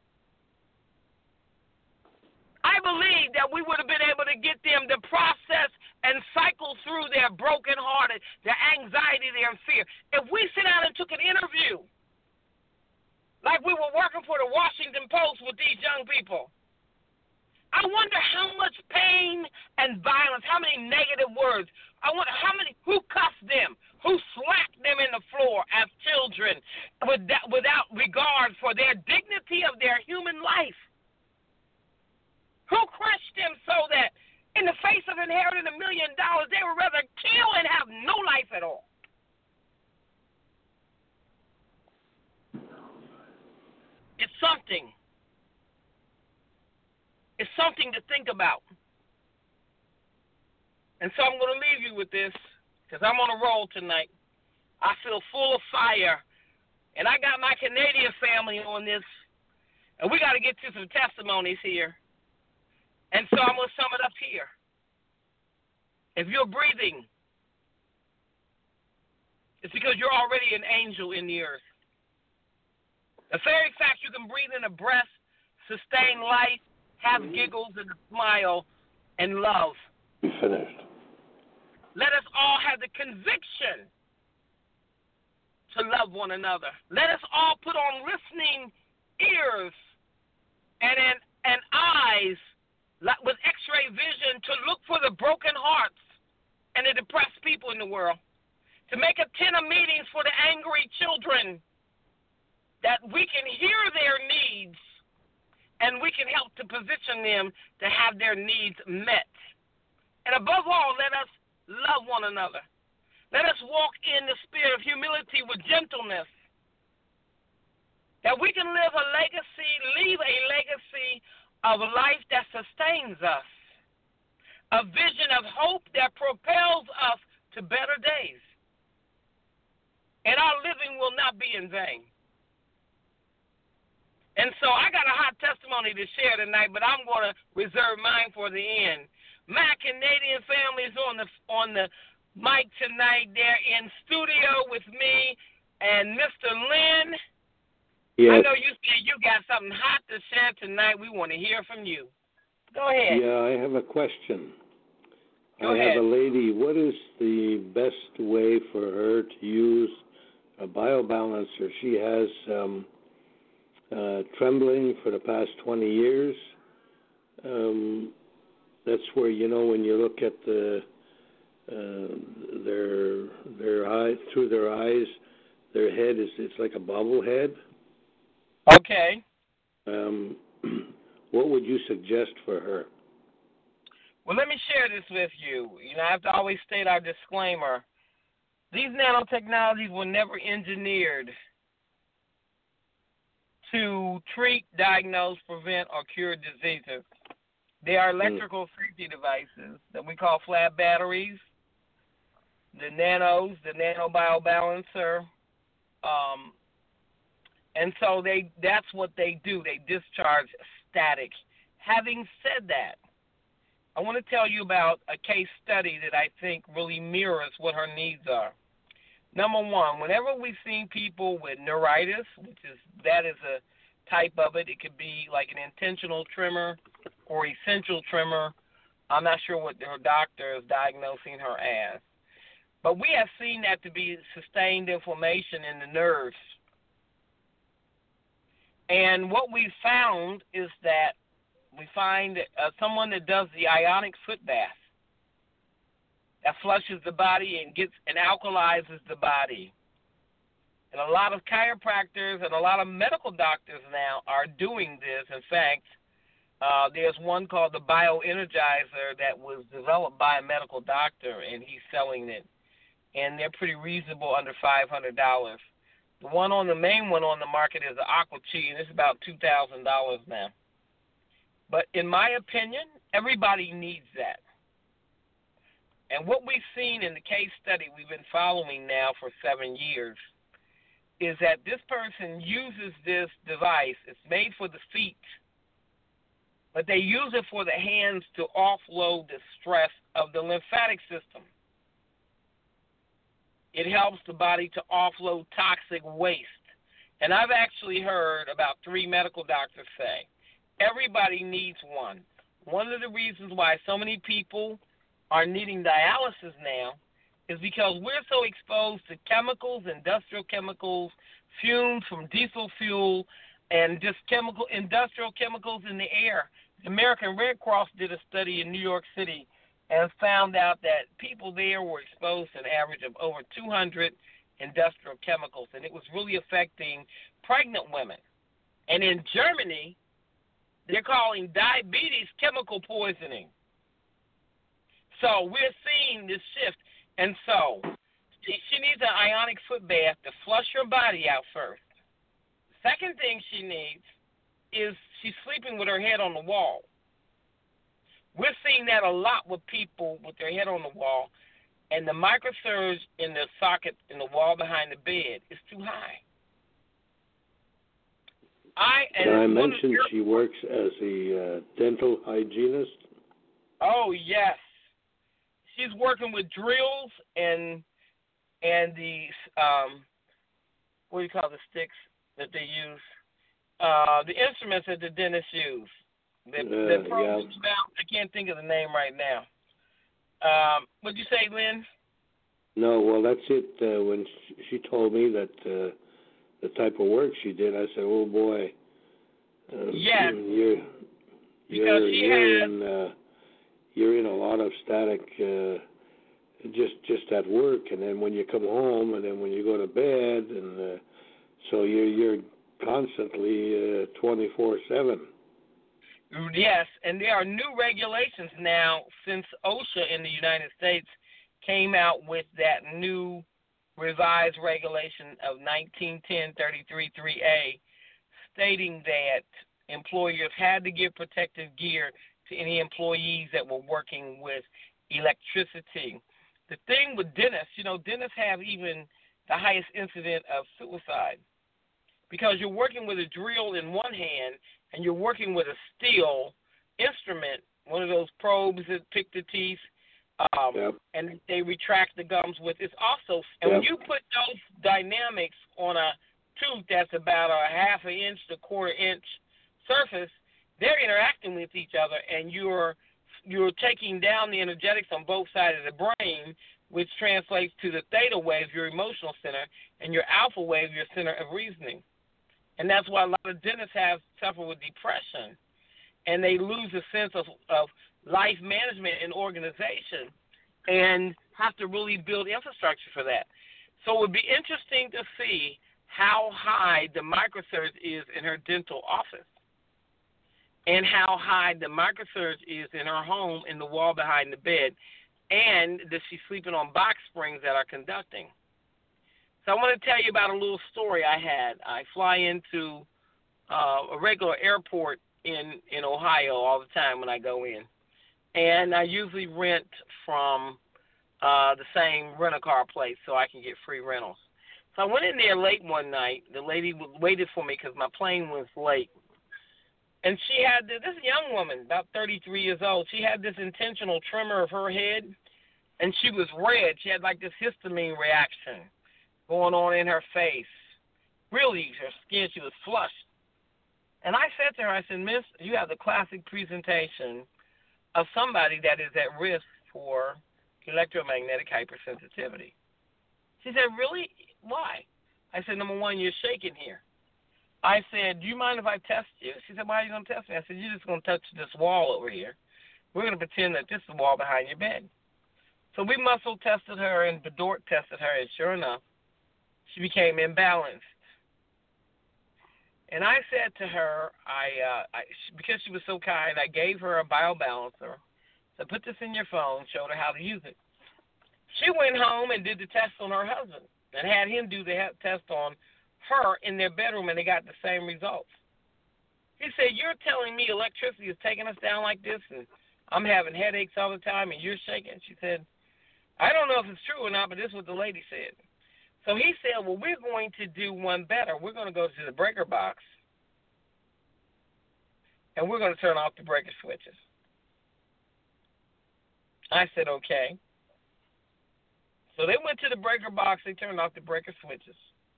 I believe that we would have been able to get them to process and cycle through their brokenhearted, their anxiety, their fear. If we sit down and took an interview, like we were working for the Washington Post with these young people, I wonder how much pain and violence, how many negative words, I wonder who cussed them, who slapped them in the floor as children without regard for their dignity of their human life. Who crushed them so that in the face of inheriting $1 million, they would rather kill and have no life at all? It's something. It's something to think about. And so I'm going to leave you with this because I'm on a roll tonight. I feel full of fire. And I got my Canadian family on this. And we got to get to some testimonies here. And so I'm going to sum it up here. If you're breathing, it's because you're already an angel in the earth. The very fact you can breathe in a breath, sustain life, have giggles and a smile, and love. Be finished. Let us all have the conviction to love one another. Let us all put on listening ears and eyes with x-ray vision to look for the broken hearts and the depressed people in the world. To make a tent of meetings for the angry children that we can hear their needs and we can help to position them to have their needs met. And above all, let us love one another. Let us walk in the spirit of humility with gentleness, that we can leave a legacy of life that sustains us, a vision of hope that propels us to better days. And our living will not be in vain. And so I got a hot testimony to share tonight, but I'm going to reserve mine for the end. My Canadian family is on the mic tonight. They're in studio with me and Mr. Lynn. Yes. I know you said you got something hot to share tonight. We want to hear from you. Go ahead. Yeah, I have a question. Go I ahead. have a lady. What is the best way for her to use a biobalancer? She has trembling for the past 20 years. That's where, when you look at the their eye, through their eyes, their head it's like a bobblehead. Okay. What would you suggest for her? Well, let me share this with you. You know, I have to always state our disclaimer. These nanotechnologies were never engineered to treat, diagnose, prevent, or cure diseases. They are electrical safety devices that we call flat batteries, the nanos, the nano biobalancer, and so that's what they do. They discharge static. Having said that, I want to tell you about a case study that I think really mirrors what her needs are. Number one, whenever we've seen people with neuritis, that is a type of it. It could be like an intentional tremor or essential tremor. I'm not sure what her doctor is diagnosing her as. But we have seen that to be sustained inflammation in the nerves. And what we found is that we find someone that does the ionic foot bath that flushes the body and alkalizes the body. And a lot of chiropractors and a lot of medical doctors now are doing this. In fact, there's one called the Bioenergizer that was developed by a medical doctor, and he's selling it. And they're pretty reasonable, under $500. The main one on the market is the Aqua Chi, and it's about $2,000 now. But in my opinion, everybody needs that. And what we've seen in the case study we've been following now for 7 years is that this person uses this device. It's made for the feet, but they use it for the hands to offload the stress of the lymphatic system. It helps the body to offload toxic waste. And I've actually heard about 3 medical doctors say, everybody needs one. One of the reasons why so many people are needing dialysis now is because we're so exposed to chemicals, industrial chemicals, fumes from diesel fuel, and just industrial chemicals in the air. The American Red Cross did a study in New York City and found out that people there were exposed to an average of over 200 industrial chemicals, and it was really affecting pregnant women. And in Germany, they're calling diabetes chemical poisoning. So we're seeing this shift. And so she needs an ionic foot bath to flush her body out first. Second thing she needs is she's sleeping with her head on the wall. We're seeing that a lot with people with their head on the wall, and the microsurge in the socket in the wall behind the bed is too high. I mentioned she works as a dental hygienist. Oh, yes. She's working with drills and the, what do you call the sticks that they use? The instruments that the dentists use. The probes about, I can't think of the name right now. What'd you say, Lynn? No, well, that's it. When she told me that the type of work she did, I said, "Oh boy, yes, you're in a lot of static just at work, and then when you come home, and then when you go to bed, and so you're constantly 24/7." Yes, and there are new regulations now since OSHA in the United States came out with that new revised regulation of 1910-33-3A, stating that employers had to give protective gear to any employees that were working with electricity. The thing with dentists, dentists have even the highest incident of suicide because you're working with a drill in one hand and you're working with a steel instrument, one of those probes that pick the teeth, and they retract the gums with. It's also, and when you put those dynamics on a tooth that's about a half an inch to quarter inch surface, they're interacting with each other, and you're taking down the energetics on both sides of the brain, which translates to the theta wave, your emotional center, and your alpha wave, your center of reasoning. And that's why a lot of dentists suffer with depression, and they lose a sense of life management and organization and have to really build infrastructure for that. So it would be interesting to see how high the microsurge is in her dental office and how high the microsurge is in her home in the wall behind the bed, and that she's sleeping on box springs that are conducting. So I want to tell you about a little story I had. I fly into a regular airport in Ohio all the time when I go in, and I usually rent from the same rent-a-car place so I can get free rentals. So I went in there late one night. The lady waited for me because my plane was late. And she had this young woman, about 33 years old. She had this intentional tremor of her head, and she was red. She had like this histamine reaction going on in her face. Really, her skin, she was flushed. And I said to her, I said, Miss, you have the classic presentation of somebody that is at risk for electromagnetic hypersensitivity. She said, really? Why? I said, number one, you're shaking here. I said, do you mind if I test you? She said, why are you going to test me? I said, you're just going to touch this wall over here. We're going to pretend that this is the wall behind your bed. So we muscle tested her and Bedort tested her, and sure enough, she became imbalanced. And I said to her, because she was so kind, I gave her a biobalancer. So put this in your phone, showed her how to use it. She went home and did the test on her husband and had him do the test on her in their bedroom, and they got the same results. He said, you're telling me electricity is taking us down like this, and I'm having headaches all the time, and you're shaking? She said, I don't know if it's true or not, but this is what the lady said. So he said, well, we're going to do one better. We're going to go to the breaker box, and we're going to turn off the breaker switches. I said, okay. So they went to the breaker box. They turned off the breaker switches.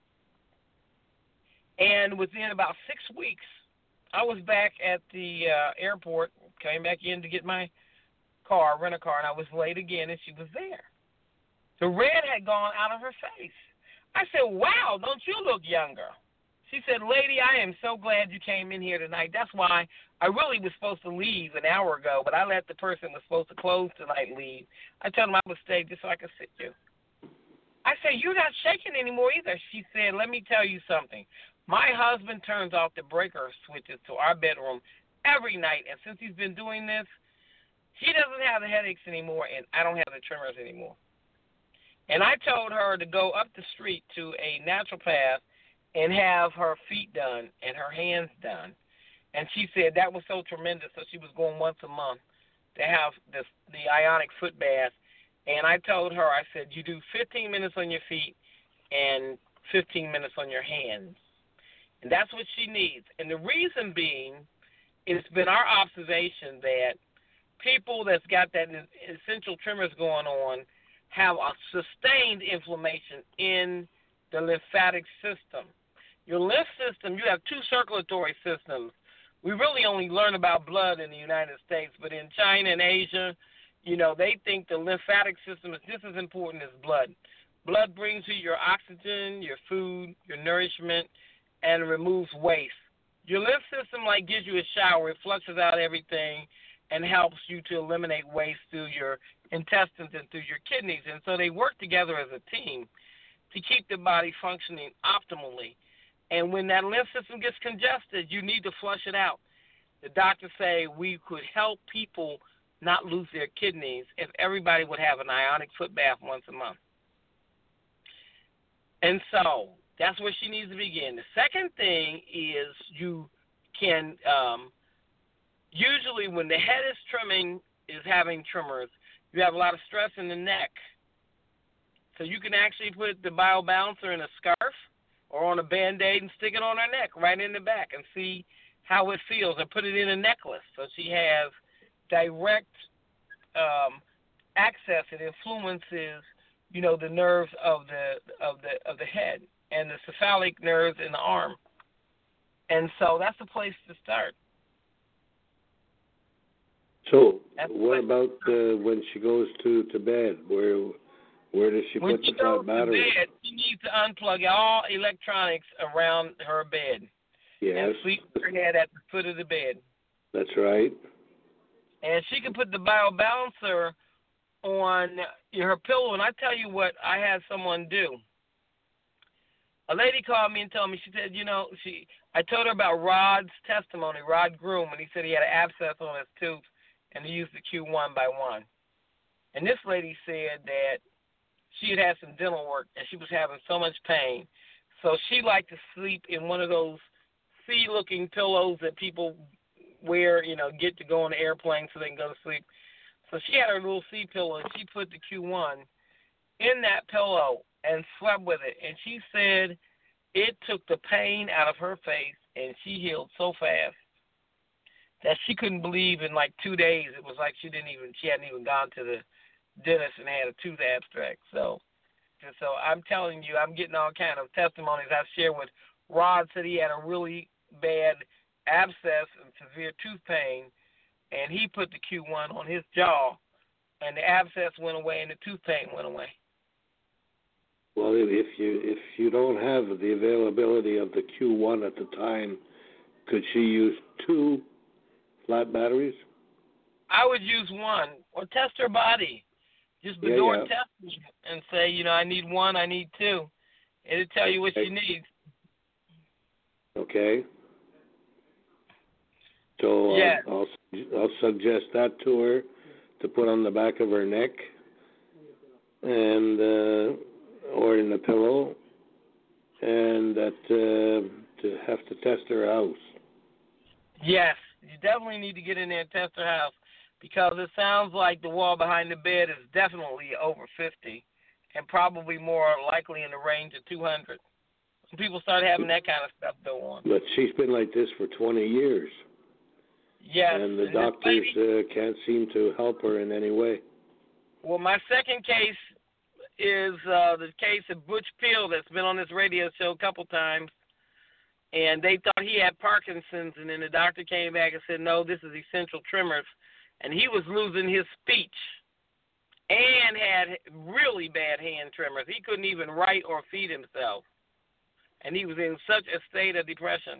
And within about 6 weeks, I was back at the airport, came back in to get my car, rent a car, and I was late again, and she was there. The red had gone out of her face. I said, wow, don't you look younger? She said, lady, I am so glad you came in here tonight. That's why I really was supposed to leave an hour ago, but I let the person who was supposed to close tonight leave. I told him I would stay just so I could sit you. I said, you're not shaking anymore either. She said, let me tell you something. My husband turns off the breaker switches to our bedroom every night, and since he's been doing this, he doesn't have the headaches anymore, and I don't have the tremors anymore. And I told her to go up the street to a naturopath and have her feet done and her hands done. And she said that was so tremendous, so she was going once a month to have the ionic foot bath. And I told her, I said, you do 15 minutes on your feet and 15 minutes on your hands. And that's what she needs. And the reason being, it's been our observation that people that's got that essential tremors going on have a sustained inflammation in the lymphatic system. Your lymph system, you have two circulatory systems. We really only learn about blood in the United States, but in China and Asia, you know, they think the lymphatic system is just as important as blood. Blood brings you your oxygen, your food, your nourishment, and removes waste. Your lymph system, like, gives you a shower. It flushes out everything and helps you to eliminate waste through your intestines and through your kidneys. And so they work together as a team to keep the body functioning optimally. And when that lymph system gets congested, you need to flush it out. The doctors say we could help people not lose their kidneys if everybody would have an ionic foot bath once a month. And so that's where she needs to begin. The second thing is you can, usually when the head is having tremors, you have a lot of stress in the neck. So you can actually put the biobalancer in a scarf or on a Band-Aid and stick it on her neck right in the back and see how it feels, or put it in a necklace so she has direct access. It influences, you know, the nerves of the head and the cephalic nerves in the arm. And so that's the place to start. So what about when she goes to bed? Where does she put the battery? When she goes to bed, she needs to unplug all electronics around her bed. Yes. And sleep with her head at the foot of the bed. That's right. And she can put the biobalancer on her pillow, and I tell you what I had someone do. A lady called me and told me, she said, I told her about Rod's testimony, Rod Groom, and he said he had an abscess on his tooth, and he used the Q1 by 1. And this lady said that she had had some dental work, and she was having so much pain. So she liked to sleep in one of those C-looking pillows that people wear, get to go on the airplane so they can go to sleep. So she had her little C pillow, and she put the Q1 in that pillow and slept with it. And she said it took the pain out of her face, and she healed so fast that she couldn't believe in like 2 days. It was like she hadn't even gone to the dentist and had a tooth abstract. So I'm telling you, I'm getting all kind of testimonies. I've shared with Rod, said he had a really bad abscess and severe tooth pain, and he put the Q1 on his jaw, and the abscess went away and the tooth pain went away. Well, if you don't have the availability of the Q1 at the time, could she use 2 flat batteries? I would use 1 or test her body. Just test me and say, I need 1, I need 2. It'll tell you what she needs. Okay. So yeah. I'll suggest that to her to put on the back of her neck, and or in the pillow, and that to have to test her house. Yes, you definitely need to get in there and test her house, because it sounds like the wall behind the bed is definitely over 50 and probably more likely in the range of 200. Some people start having that kind of stuff go on. But she's been like this for 20 years. Yes. And the doctors can't seem to help her in any way. Well, my second case is the case of Butch Peel that's been on this radio show a couple times. And they thought he had Parkinson's, and then the doctor came back and said, no, this is essential tremors. And he was losing his speech and had really bad hand tremors. He couldn't even write or feed himself. And he was in such a state of depression.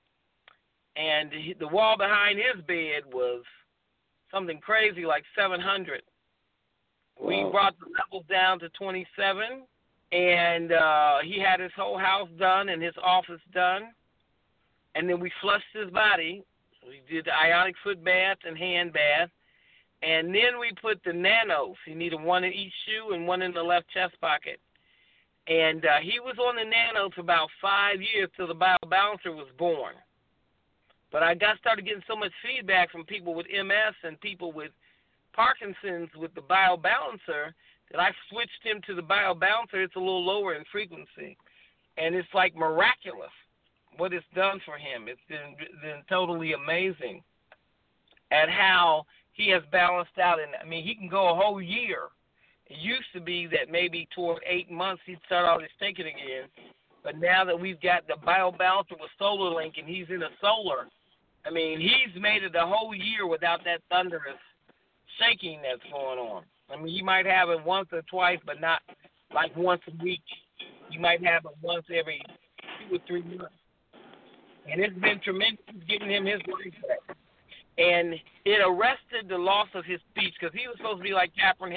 And the wall behind his bed was something crazy like 700. Wow. We brought the levels down to 27, and he had his whole house done and his office done. And then we flushed his body. We did the ionic foot bath and hand bath. And then we put the nanos. He needed 1 in each shoe and 1 in the left chest pocket. And he was on the nanos for about 5 years till the BioBalancer was born. But I started getting so much feedback from people with MS and people with Parkinson's with the BioBalancer that I switched him to the BioBalancer. It's a little lower in frequency. And it's like miraculous what it's done for him. It's been totally amazing at how he has balanced out. And he can go a whole year. It used to be that maybe toward 8 months he'd start all his thinking again. But now that we've got the BioBalancer with SolarLink and he's in a solar, he's made it a whole year without that thunderous shaking that's going on. He might have it once or twice, but not like once a week. You might have it once every 2 or 3 months. And it's been tremendous giving him his life back. And it arrested the loss of his speech, because he was supposed to be like Kathleen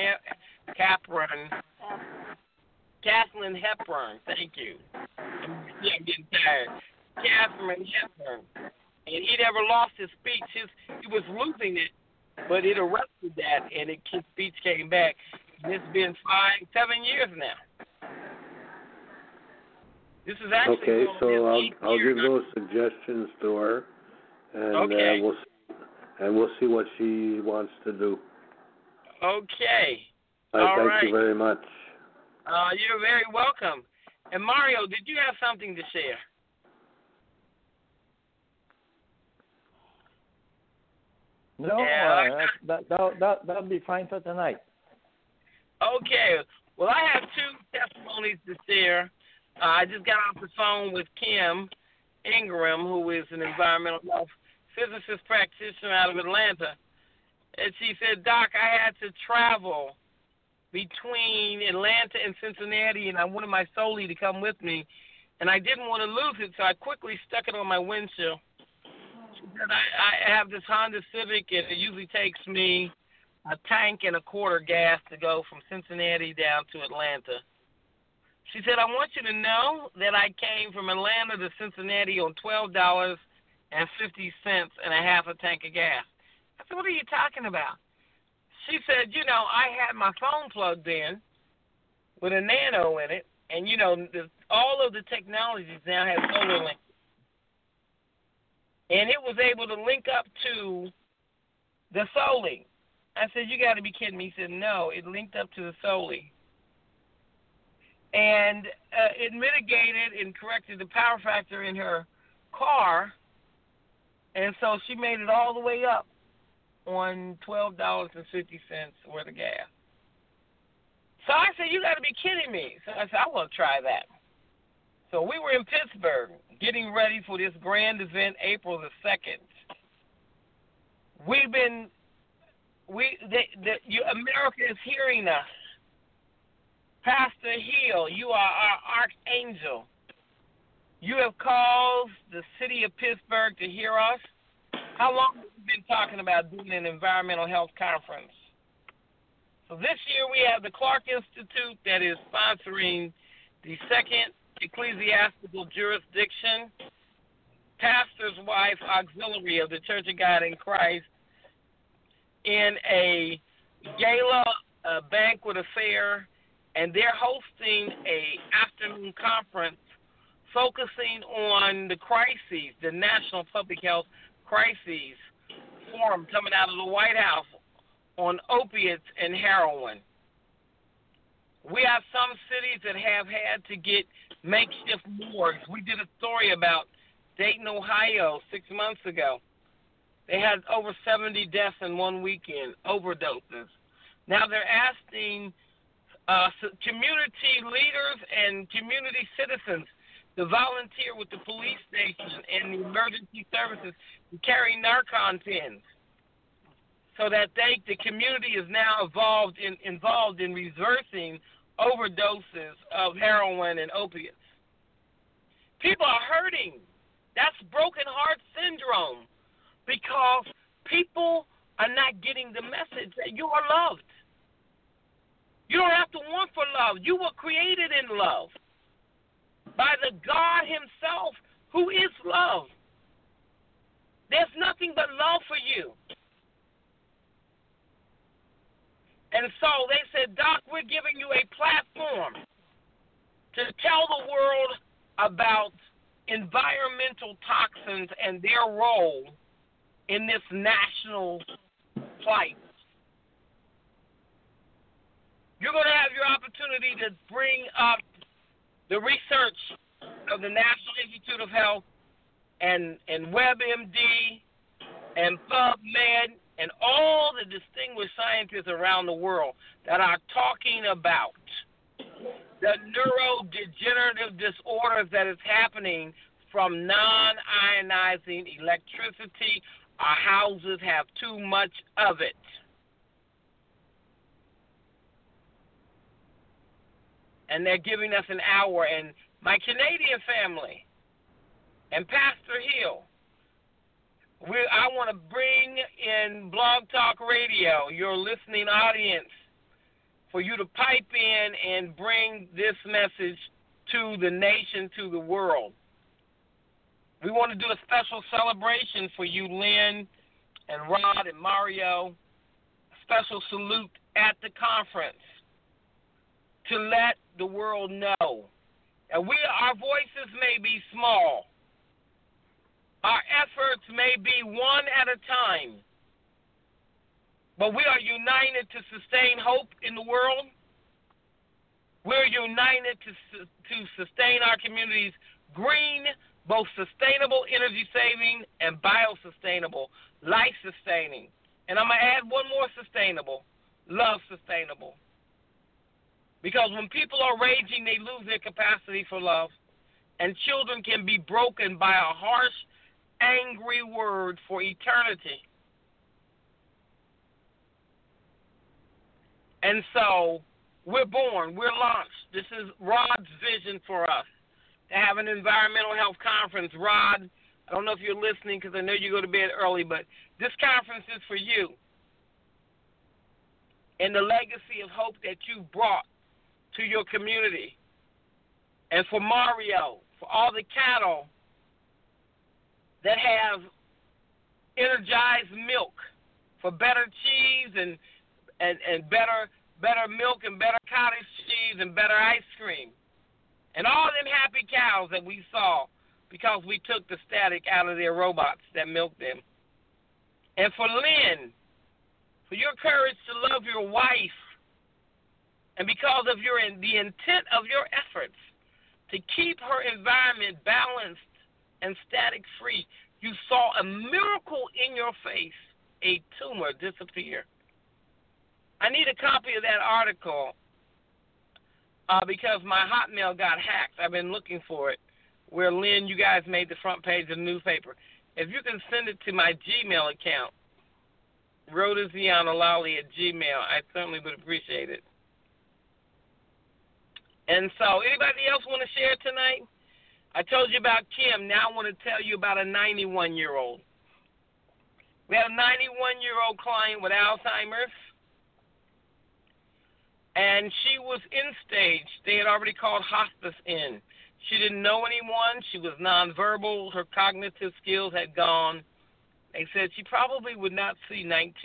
Hepburn. Thank you. I'm getting tired. Katharine Hepburn. And he never lost his speech. He was losing it, but it arrested that, and his speech came back. And it's been 7 years now. This is actually okay. So I'll give those suggestions to her, and we'll see what she wants to do. Okay. Thank you very much. You're very welcome. And Mario, did you have something to share? No, that'll be fine for tonight. Okay. Well, I have 2 testimonies to share. I just got off the phone with Kim Ingram, who is an environmental health physicist practitioner out of Atlanta. And she said, Doc, I had to travel between Atlanta and Cincinnati, and I wanted my Soli to come with me, and I didn't want to lose it, so I quickly stuck it on my windshield. She said, I have this Honda Civic, and it usually takes me a tank and a quarter gas to go from Cincinnati down to Atlanta. She said, I want you to know that I came from Atlanta to Cincinnati on $12.50 and a half a tank of gas. I said, what are you talking about? She said, I had my phone plugged in with a nano in it, and, all of the technologies now have solar link. And it was able to link up to the Soli. I said, you got to be kidding me. He said, no, it linked up to the Soli. And it mitigated and corrected the power factor in her car, and so she made it all the way up on $12.50 worth of gas. So I said, you got to be kidding me. So I said, I want to try that. So we were in Pittsburgh getting ready for this grand event, April the 2nd. America is hearing us. Pastor Hill, you are our archangel. You have caused the city of Pittsburgh to hear us. How long have you been talking about doing an environmental health conference? So this year we have the Clark Institute that is sponsoring the second ecclesiastical jurisdiction, Pastor's Wife Auxiliary of the Church of God in Christ, in a gala, a banquet affair, and they're hosting a afternoon conference focusing on the crises, the National Public Health Crises Forum coming out of the White House on opiates and heroin. We have some cities that have had to get makeshift morgues. We did a story about Dayton, Ohio 6 months ago. They had over 70 deaths in one weekend, overdoses. Now they're asking community leaders and community citizens to volunteer with the police station and the emergency services to carry Narcan pens, so that the community is now involved in reversing overdoses of heroin and opiates. People are hurting. That's broken heart syndrome, because people are not getting the message that you are loved. You don't have to want for love. You were created in love by the God himself, who is love. There's nothing but love for you. And so they said, Doc, we're giving you a platform to tell the world about environmental toxins and their role in this national plight. You're going to have your opportunity to bring up the research of the National Institute of Health and WebMD and PubMed and all the distinguished scientists around the world that are talking about the neurodegenerative disorders that is happening from non-ionizing electricity. Our houses have too much of it. And they're giving us an hour. And my Canadian family and Pastor Hill, I want to bring in Blog Talk Radio, your listening audience, for you to pipe in and bring this message to the nation, to the world. We want to do a special celebration for you, Lynn and Rod and Mario, a special salute at the conference to let the world know. And our voices may be small. Our efforts may be one at a time. But we are united to sustain hope in the world. We're united to sustain our communities green, both sustainable, energy-saving, and biosustainable, life-sustaining. And I'm going to add one more sustainable, love-sustainable. Because when people are raging, they lose their capacity for love. And children can be broken by a harsh, angry word for eternity. And so we're born, we're launched. This is Rod's vision for us, to have an environmental health conference. Rod, I don't know if you're listening because I know you go to bed early, but this conference is for you. and the legacy of hope that you brought to your community. And for Mario, for all the cattle that have energized milk for better cheese and better milk and better cottage cheese and better ice cream. And all them happy cows that we saw because we took the static out of their robots that milked them. And for Lynn, for your courage to love your wife, and because of the intent of your efforts to keep her environment balanced and static-free, you saw a miracle in your face, a tumor disappear. I need a copy of that article because my Hotmail got hacked. I've been looking for it, where, Lynn, you guys made the front page of the newspaper. If you can send it to my Gmail account, RhodaZianaLolly@gmail, I certainly would appreciate it. And so, anybody else want to share tonight? I told you about Kim. Now I want to tell you about a 91-year-old. We had a 91-year-old client with Alzheimer's, and she was in stage. They had already called hospice in. She didn't know anyone. She was nonverbal. Her cognitive skills had gone. They said she probably would not see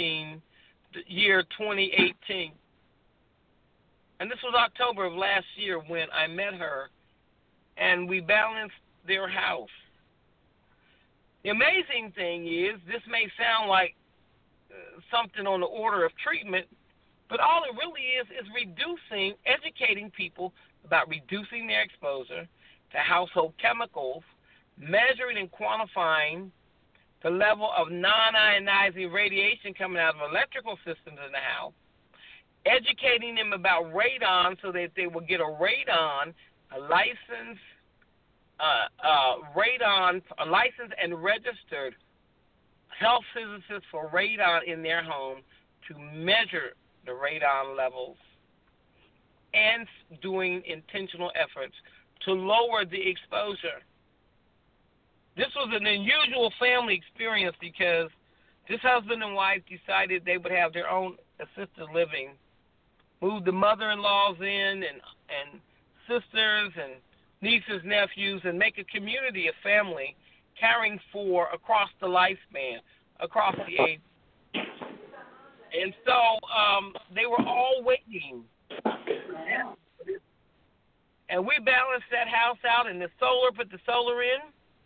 2018. And this was October of last year when I met her, and we balanced their house. The amazing thing is, this may sound like something on the order of treatment, but all it really is educating people about reducing their exposure to household chemicals, measuring and quantifying the level of non-ionizing radiation coming out of electrical systems in the house, educating them about radon so that they will get a radon, a licensed and registered health physicist for radon in their home to measure the radon levels, and doing intentional efforts to lower the exposure. This was an unusual family experience because this husband and wife decided they would have their own assisted living, move the mother-in-laws in and sisters and nieces, nephews, and make a community of family caring for across the lifespan, across the age. And so they were all waiting. And we balanced that house out, and put the solar in.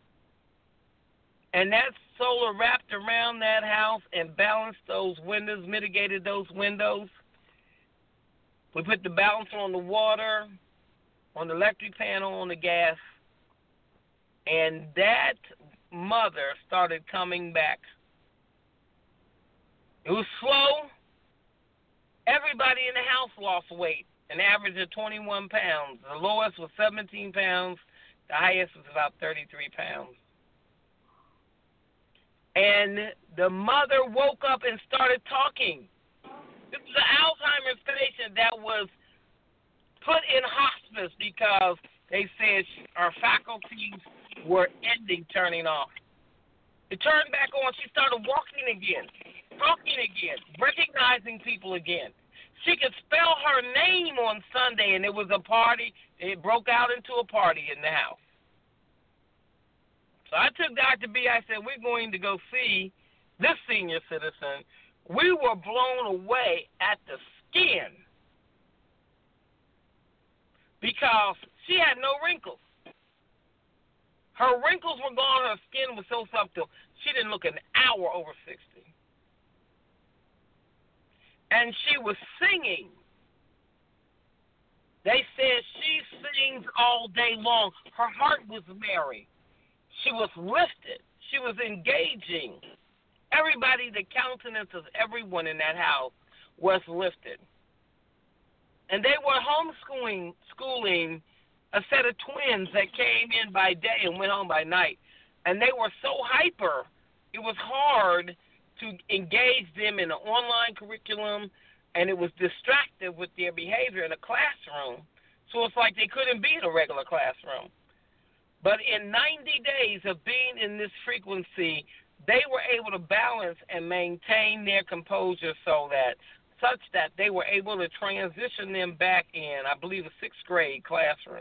And that solar wrapped around that house and balanced those windows, mitigated those windows. We put the balancer on the water, on the electric panel, on the gas. And that mother started coming back. It was slow. Everybody in the house lost weight, an average of 21 pounds. The lowest was 17 pounds. The highest was about 33 pounds. And the mother woke up and started talking. This was an Alzheimer's patient that was put in hospice because they said our faculties were turning off. It turned back on. She started walking again, talking again, recognizing people again. She could spell her name on Sunday, and it was a party. It broke out into a party in the house. So I took Dr. B. I said, we're going to go see this senior citizen. We were blown away at the skin because she had no wrinkles. Her wrinkles were gone. Her skin was so subtle. She didn't look an hour over 60. And she was singing. They said she sings all day long. Her heart was merry. She was lifted. She was engaging. Everybody, the countenance of everyone in that house was lifted. And they were schooling a set of twins that came in by day and went home by night. And they were so hyper, it was hard to engage them in an online curriculum, and it was distractive with their behavior in a classroom. So it's like they couldn't be in a regular classroom. But in 90 days of being in this frequency, they were able to balance and maintain their composure so that such that they were able to transition them back in, I believe, a 6th grade classroom.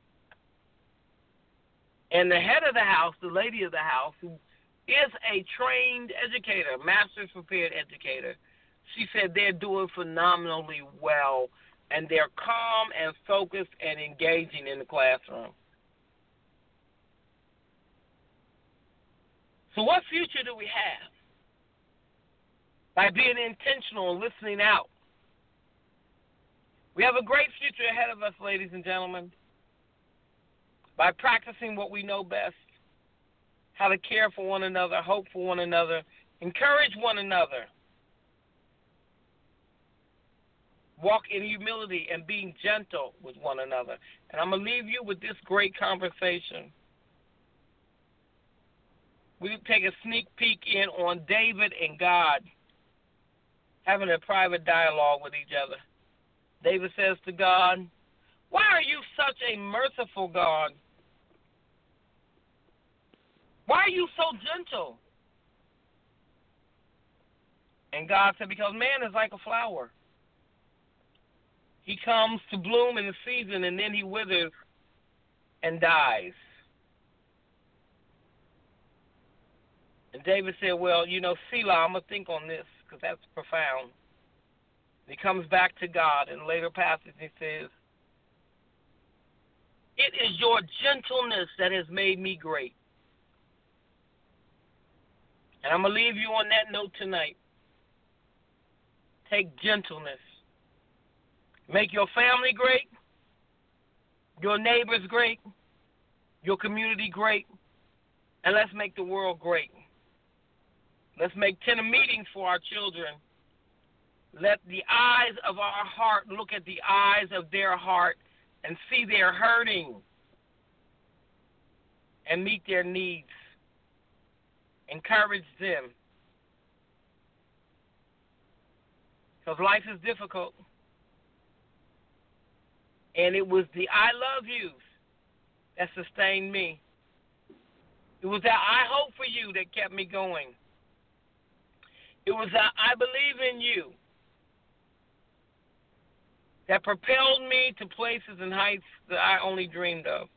And the head of the house, the lady of the house, who is a trained educator, master's prepared educator, she said they're doing phenomenally well, and they're calm and focused and engaging in the classroom. So what future do we have? By being intentional and listening out. We have a great future ahead of us, ladies and gentlemen, by practicing what we know best, how to care for one another, hope for one another, encourage one another, walk in humility and being gentle with one another. And I'm going to leave you with this great conversation. We take a sneak peek in on David and God having a private dialogue with each other. David says to God, "Why are you such a merciful God? Why are you so gentle?" And God said, "Because man is like a flower. He comes to bloom in the season, and then he withers and dies." And David said, "Well, Selah, I'm going to think on this because that's profound." And he comes back to God in a later passage and he says, "It is your gentleness that has made me great." And I'm going to leave you on that note tonight. Take gentleness. Make your family great, your neighbors great, your community great, and let's make the world great. Let's make tender meetings for our children. Let the eyes of our heart look at the eyes of their heart and see they're hurting and meet their needs. Encourage them. Because life is difficult. And it was the I love yous that sustained me. It was that I hope for you that kept me going. It was that I believe in you that propelled me to places and heights that I only dreamed of.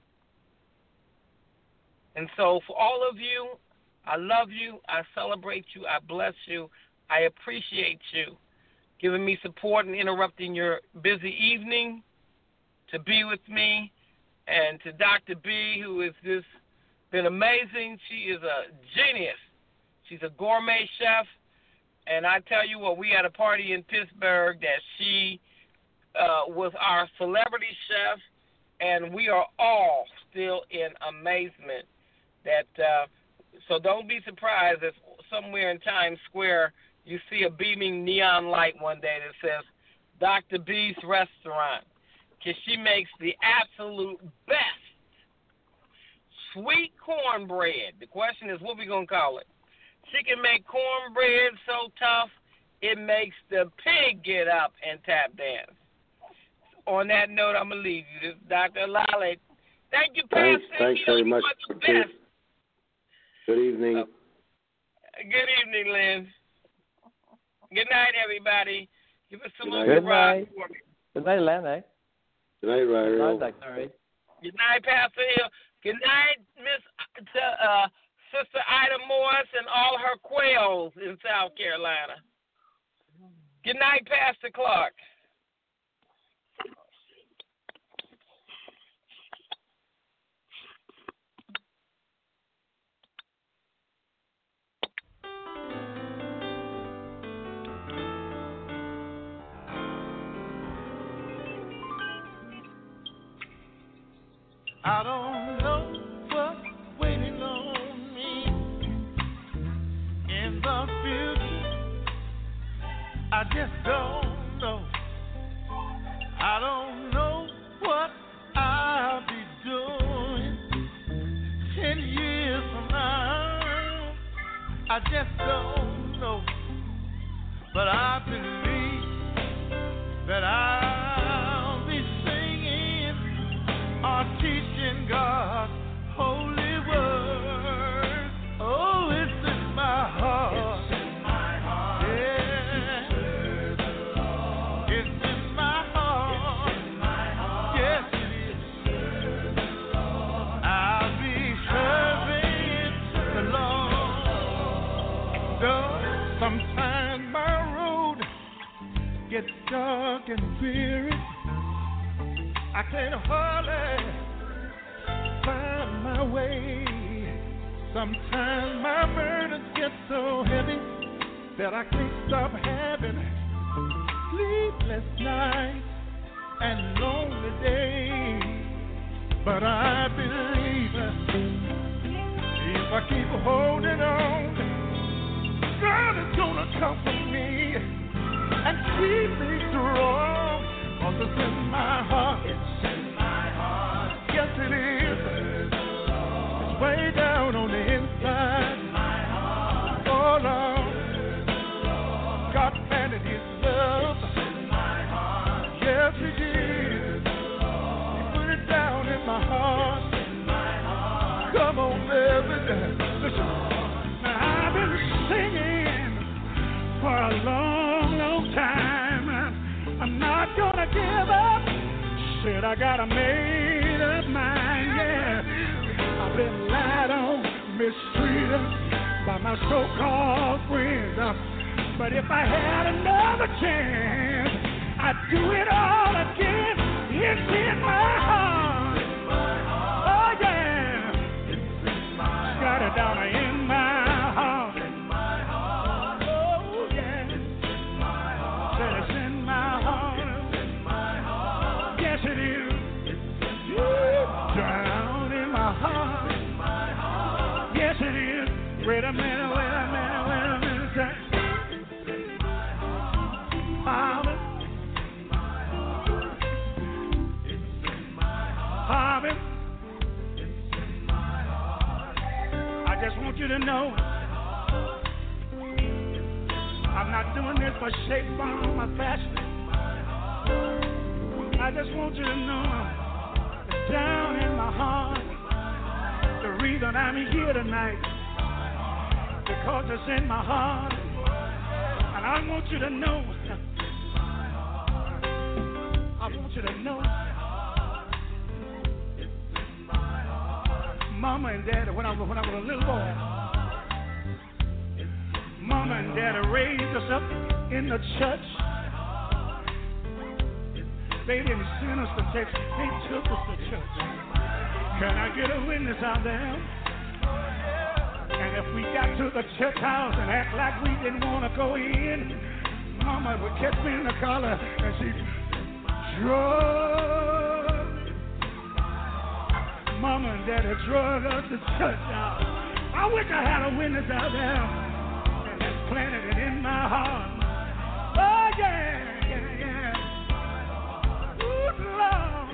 And so for all of you, I love you, I celebrate you, I bless you, I appreciate you giving me support and interrupting your busy evening to be with me, and to Dr. B, who has just been amazing. She is a genius. She's a gourmet chef, and I tell you what, we had a party in Pittsburgh that she was our celebrity chef, and we are all still in amazement. So don't be surprised if somewhere in Times Square you see a beaming neon light one day that says Dr. B's Restaurant, because she makes the absolute best sweet cornbread. The question is, what we going to call it? She can make cornbread so tough it makes the pig get up and tap dance. On that note, I'm going to leave you. This is Dr. Lally. Thank you, Pastor. Thanks very much. Good evening. Good evening, Lynn. Good night, everybody. Give us some more Good ride night. for me. Good night, Len. Good night, Ryder. Good night, Dr. Good night, Pastor Hill. Good night, Sister Ida Morris and all her quails in South Carolina. Good night, Pastor Clark. I don't know what's waiting on me in the future. I just don't know. I don't know what I'll be doing 10 years from now. I just don't know. But I believe that I'll be singing or teaching God's holy word. Oh, it's in my heart. It's in my heart. Yeah. get stuck and weary, I can't hardly find my way. Sometimes my burdens get so heavy that I can't stop having sleepless nights and lonely days. But I believe if I keep holding on, God is gonna comfort me and keep me strong. 'Cause it's in my heart. It's in my heart. Yes, it is. It's way down on the inside. It's in my heart. Oh, Lord. God planted His love. It's in my heart. Yes, He did. He put it down in my heart. It's in my heart. Come on, everybody. Listen. Now, I've been singing for a long, long time. I'm not gonna give up. Said I got a made up mind, yeah. I've been lied on, mistreated by my so-called friends. But if I had another chance, I'd do it all again. It's in my heart. Oh yeah. Got it down in my heart. Oh yeah. Said it's in my heart. Yes it is. Down in my heart. Yes it is. Wait a minute. Harvey, I just want you to know I'm not doing this for shape, form, or fashion. I just want you to know it's down in my heart. The reason I'm here tonight, because it's in my heart. And I want you to know, Mama and Daddy, when I was a little boy, Mama and Daddy raised us up in the church. They didn't send us to church, they took us to church. Can I get a witness out there? And if we got to the church house and act like we didn't want to go in, Mama would catch me in the collar and she'd drug. Mama and Daddy drug us to church out. I wish I had a witness out there and had planted it in my heart. Oh yeah. Good Lord.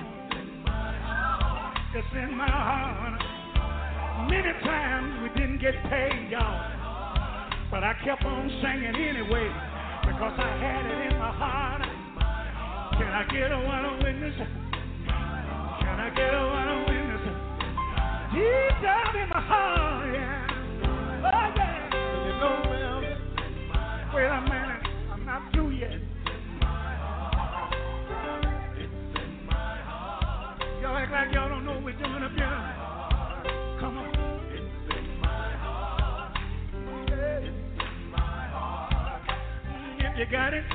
It's in my heart. Many times we didn't get paid, y'all, but I kept on singing anyway because I had it in my heart. Can I get a witness? Can I get a witness? Deep down in my heart, yeah. Oh yeah. You know, man. Wait a minute, I'm not through yet. Y'all act like y'all don't know what we're doing up here. Come on. If you got it.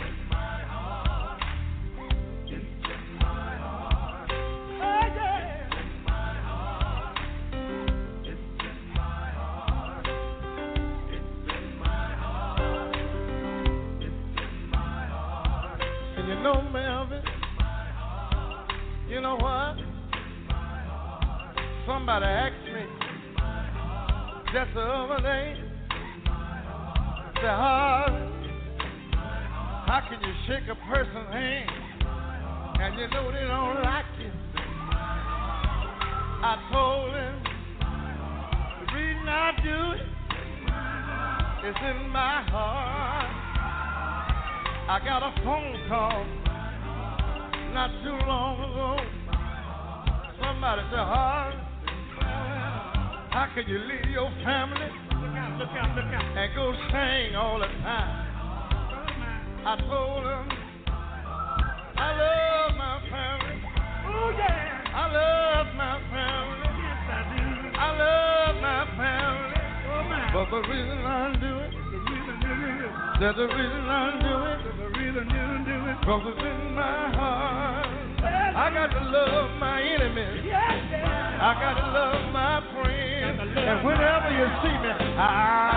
Oh yeah. And you know, Melvin, you know what? Somebody asked me just the other day, said, how can you shake a person's hand and you know they don't like you? I told him the reason I do it is in my heart. I got a phone call not too long ago. Somebody said, how can you leave your family look out, and go sing all the time? I told him I love my family. Oh yeah. I love my family. Yes, I do. I love my family. Oh man. But the reason I do it, the reason you do it 'cause it's in my heart. I got to love my enemies. I got to love my friends. And whenever you see me, I